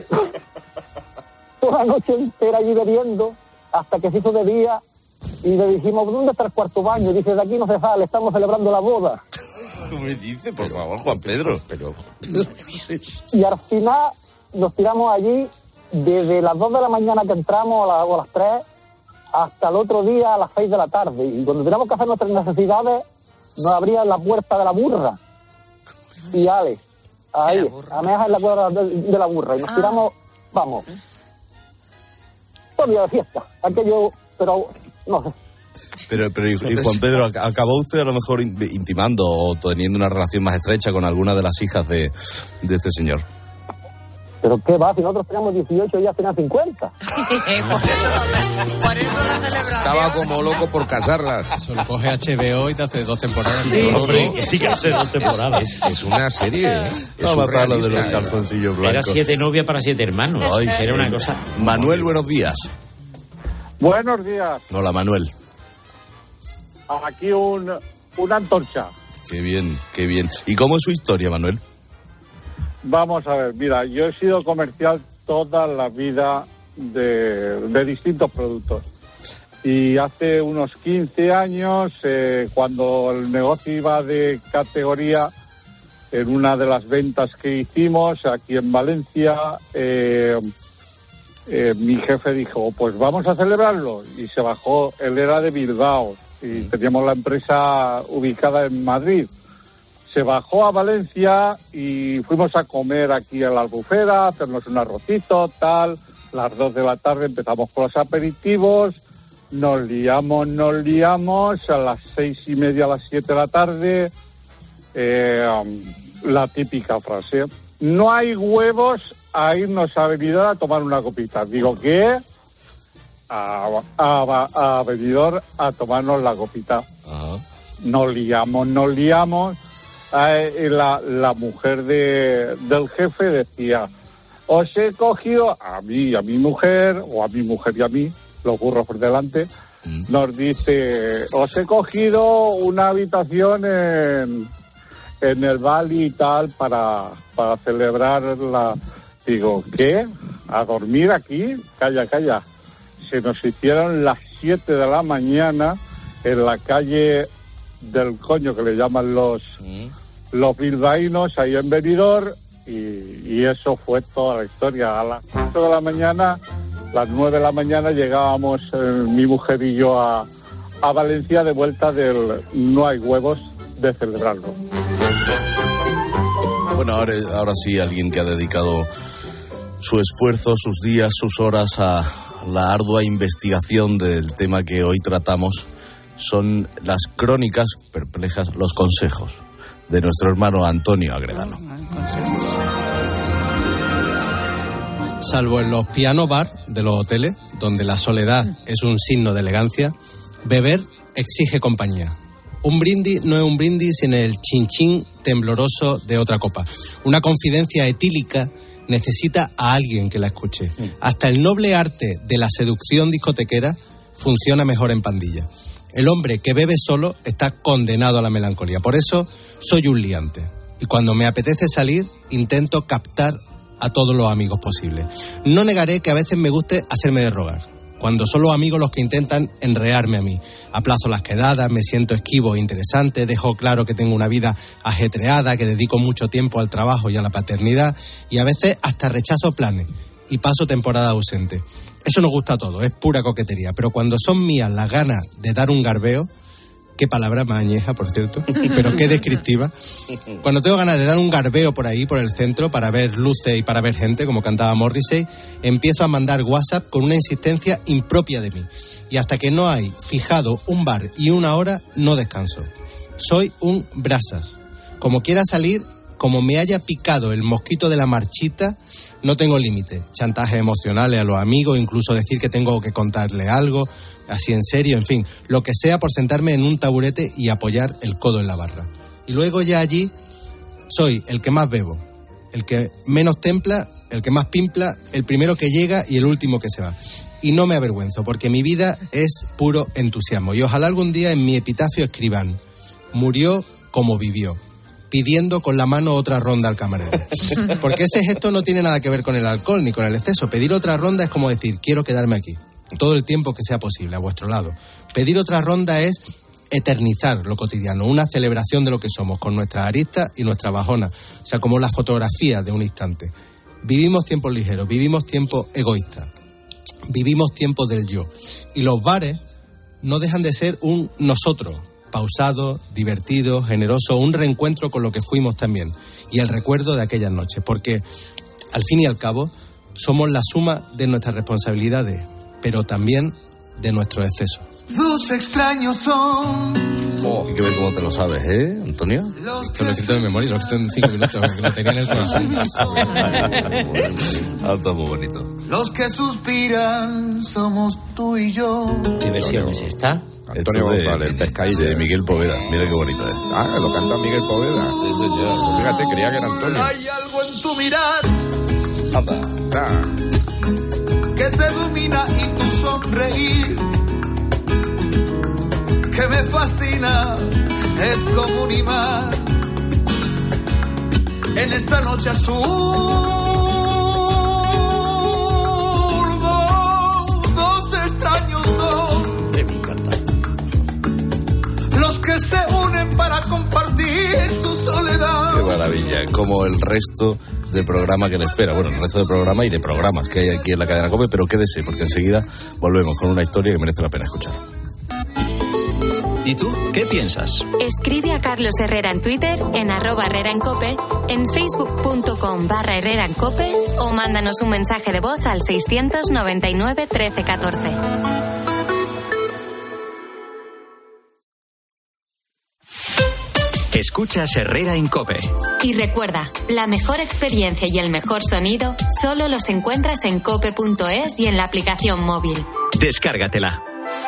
toda la noche entera allí bebiendo, hasta que se hizo de día, y le dijimos, ¿dónde está el cuarto baño? Y dice, de aquí no se sale, estamos celebrando la boda. ¿Qué me dice, por favor, Juan Pedro? Y al final nos tiramos allí, desde las 2 de la mañana que entramos, o a las 3, hasta el otro día a las 6 de la tarde. Y cuando teníamos que hacer nuestras necesidades, nos abrían la puerta de la burra. Y Ale, ahí, a mejas en la cuadra de la burra. Y nos tiramos, vamos, todo día de fiesta. Aquello, pero no sé. Pero y Juan Pedro, ¿acabó usted a lo mejor intimando o teniendo una relación más estrecha con alguna de las hijas de este señor? Pero qué va, si nosotros teníamos 18 y ellas tenían 50. Por eso la celebración. Estaba como loco por casarlas. Eso lo coge HBO y te hace 2 temporadas. Sí, que hace 2 temporadas. Es una serie, ¿eh? No matar lo de los calzoncillos blancos. Era 7 novias para 7 hermanos. Ay, era una cosa. Manuel, buenos días. Buenos días. Hola, Manuel. Aquí una antorcha. Qué bien, qué bien. ¿Y cómo es su historia, Manuel? Vamos a ver, mira, yo he sido comercial toda la vida de distintos productos. Y hace unos 15 años, cuando el negocio iba de categoría, en una de las ventas que hicimos aquí en Valencia, mi jefe dijo, pues vamos a celebrarlo. Y se bajó, él era de Bilbao y teníamos la empresa ubicada en Madrid. Se bajó a Valencia y fuimos a comer aquí en la Albufera, hacernos un arrocito, tal. Las 2 de la tarde empezamos con los aperitivos, nos liamos, a las 6:30, a las 7 de la tarde, la típica frase, no hay huevos a irnos a Benidorm a tomar una copita. Digo, ¿qué? A Benidorm a tomarnos la copita. Ajá. Nos liamos. La mujer del jefe decía, os he cogido a mí, a mi mujer, o a mi mujer y a mí, los burros por delante, nos dice, os he cogido una habitación en el Bali y tal para celebrar la... Digo, ¿qué? ¿A dormir aquí? Calla. Se nos hicieron las 7 de la mañana en la calle del coño, que le llaman los bilbaínos, ahí en Benidorm, y eso fue toda la historia. A las 8 de la mañana, las 9 de la mañana, llegábamos mi mujer y yo a Valencia de vuelta del no hay huevos de celebrarlo. Bueno, ahora sí, alguien que ha dedicado su esfuerzo, sus días, sus horas a la ardua investigación del tema que hoy tratamos, son las crónicas perplejas, los consejos de nuestro hermano Antonio Agredano. Salvo en los piano bar de los hoteles, donde la soledad es un signo de elegancia, beber exige compañía. Un brindis no es un brindis sin el chinchín tembloroso de otra copa. Una confidencia etílica necesita a alguien que la escuche. Hasta el noble arte de la seducción discotequera funciona mejor en pandilla. El hombre que bebe solo está condenado a la melancolía. Por eso soy un liante. Y cuando me apetece salir, intento captar a todos los amigos posibles. No negaré que a veces me guste hacerme de rogar. Cuando son los amigos los que intentan enrearme a mí. Aplazo las quedadas, me siento esquivo e interesante, dejo claro que tengo una vida ajetreada, que dedico mucho tiempo al trabajo y a la paternidad, y a veces hasta rechazo planes y paso temporada ausente. Eso nos gusta a todos, es pura coquetería, pero cuando son mías las ganas de dar un garbeo, qué palabra más añeja, por cierto, pero qué descriptiva. Cuando tengo ganas de dar un garbeo por ahí, por el centro, para ver luces y para ver gente, como cantaba Morrissey, empiezo a mandar WhatsApp con una insistencia impropia de mí. Y hasta que no hay fijado un bar y una hora, no descanso. Soy un brasas. Como quiera salir, como me haya picado el mosquito de la marchita, no tengo límite. Chantajes emocionales a los amigos, incluso decir que tengo que contarle algo, así en serio, en fin, lo que sea por sentarme en un taburete y apoyar el codo en la barra. Y luego ya allí soy el que más bebo, el que menos templa, el que más pimpla, el primero que llega y el último que se va. Y no me avergüenzo, porque mi vida es puro entusiasmo. Y ojalá algún día en mi epitafio escriban: murió como vivió, pidiendo con la mano otra ronda al camarero. Porque ese gesto no tiene nada que ver con el alcohol ni con el exceso. Pedir otra ronda es como decir: quiero quedarme aquí todo el tiempo que sea posible, a vuestro lado. Pedir otra ronda es eternizar lo cotidiano, una celebración de lo que somos, con nuestras aristas y nuestra bajona. O sea, como la fotografía de un instante. Vivimos tiempos ligeros, vivimos tiempos egoístas, vivimos tiempos del yo. Y los bares no dejan de ser un nosotros, pausado, divertido, generoso, un reencuentro con lo que fuimos también. Y el recuerdo de aquellas noches. Porque, al fin y al cabo, somos la suma de nuestras responsabilidades, pero también de nuestros excesos. Dos extraños son. Hay que ver cómo te lo sabes, ¿eh, Antonio? Esto lo he escrito de memoria, lo he escrito en 5 minutos, porque lo tenía en el corazón. Está muy bonito. Los que suspiran somos tú y yo. ¿Qué versión es esta? Antonio González, Pescadilla de Miguel Poveda. Mira qué bonito es. Ah, lo canta Miguel Poveda. Sí, señor. Pues fíjate, creía que era Antonio. Hay algo en tu mirar Anda. que te domina y tu sonreír, que me fascina, es como un imán en esta noche azul. Dos extraños son los que se unen para compartir su soledad. Qué maravilla, como el resto de programa que le espera. Bueno, el resto de programa y de programas que hay aquí en la cadena COPE, pero quédese, porque enseguida volvemos con una historia que merece la pena escuchar. ¿Y tú qué piensas? Escribe a Carlos Herrera en Twitter, en @HerreraEnCope, en facebook.com/HerreraEnCope o mándanos un mensaje de voz al 699 13 14. Escuchas Herrera en COPE. Y recuerda, la mejor experiencia y el mejor sonido solo los encuentras en cope.es y en la aplicación móvil. Descárgatela.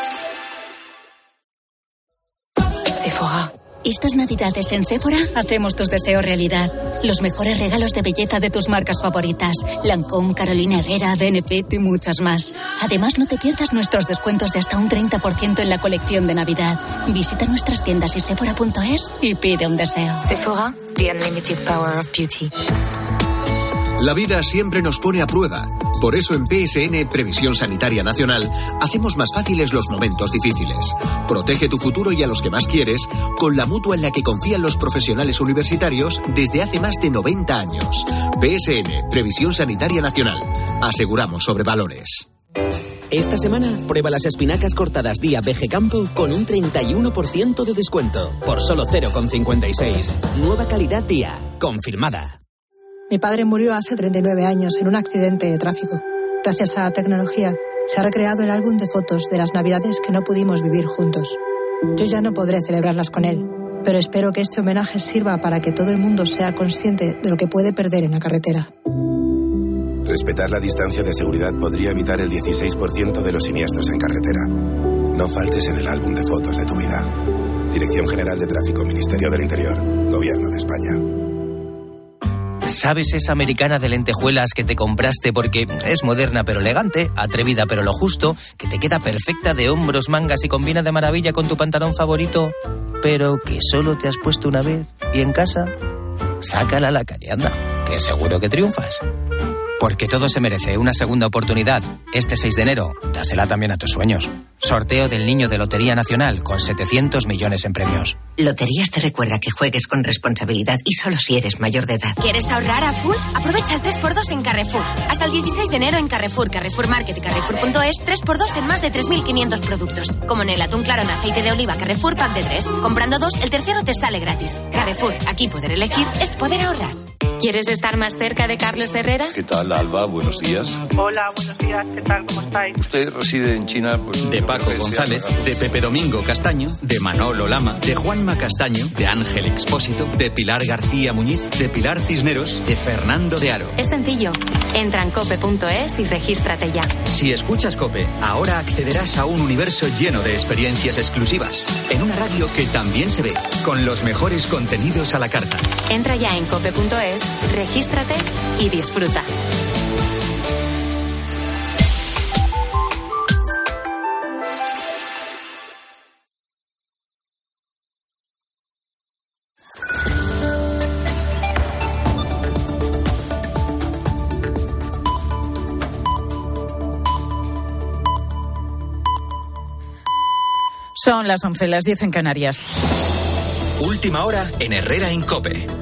Sephora. Estas navidades en Sephora hacemos tus deseos realidad. Los mejores regalos de belleza de tus marcas favoritas. Lancôme, Carolina Herrera, Benefit y muchas más. Además, no te pierdas nuestros descuentos de hasta un 30% en la colección de Navidad. Visita nuestras tiendas y sephora.es y pide un deseo. Sephora, the unlimited power of beauty. La vida siempre nos pone a prueba. Por eso en PSN, Previsión Sanitaria Nacional, hacemos más fáciles los momentos difíciles. Protege tu futuro y a los que más quieres con la mutua en la que confían los profesionales universitarios desde hace más de 90 años. PSN, Previsión Sanitaria Nacional. Aseguramos sobre valores. Esta semana, prueba las espinacas cortadas día Veje Campo con un 31% de descuento. Por solo 0,56. Nueva calidad día. Confirmada. Mi padre murió hace 39 años en un accidente de tráfico. Gracias a la tecnología, se ha recreado el álbum de fotos de las navidades que no pudimos vivir juntos. Yo ya no podré celebrarlas con él, pero espero que este homenaje sirva para que todo el mundo sea consciente de lo que puede perder en la carretera. Respetar la distancia de seguridad podría evitar el 16% de los siniestros en carretera. No faltes en el álbum de fotos de tu vida. Dirección General de Tráfico, Ministerio del Interior, Gobierno de España. ¿Sabes esa americana de lentejuelas que te compraste porque es moderna pero elegante, atrevida pero lo justo, que te queda perfecta de hombros, mangas y combina de maravilla con tu pantalón favorito, pero que solo te has puesto una vez y en casa? Sácala a la calle, anda, que seguro que triunfas. Porque todo se merece una segunda oportunidad. Este 6 de enero, dásela también a tus sueños. Sorteo del Niño de Lotería Nacional con 700 millones en premios. Loterías te recuerda que juegues con responsabilidad y solo si eres mayor de edad. ¿Quieres ahorrar a full? Aprovecha el 3x2 en Carrefour. Hasta el 16 de enero en Carrefour, Carrefour Market y Carrefour.es, 3x2 en más de 3.500 productos. Como en el atún claro en aceite de oliva Carrefour Pack de 3. Comprando 2, el tercero te sale gratis. Carrefour, aquí poder elegir es poder ahorrar. ¿Quieres estar más cerca de Carlos Herrera? ¿Qué tal, Alba? Buenos días. Hola, buenos días. ¿Qué tal? ¿Cómo estáis? Usted reside en China, pues... De Paco González, de Pepe Domingo Castaño, de Manolo Lama, de Juanma Castaño, de Ángel Expósito, de Pilar García Muñiz, de Pilar Cisneros, de Fernando de Aro. Es sencillo. Entra en cope.es y regístrate ya. Si escuchas COPE, ahora accederás a un universo lleno de experiencias exclusivas. En una radio que también se ve, con los mejores contenidos a la carta. Entra ya en cope.es, regístrate y disfruta. Son las 11, las 10 en Canarias. Última hora en Herrera en COPE.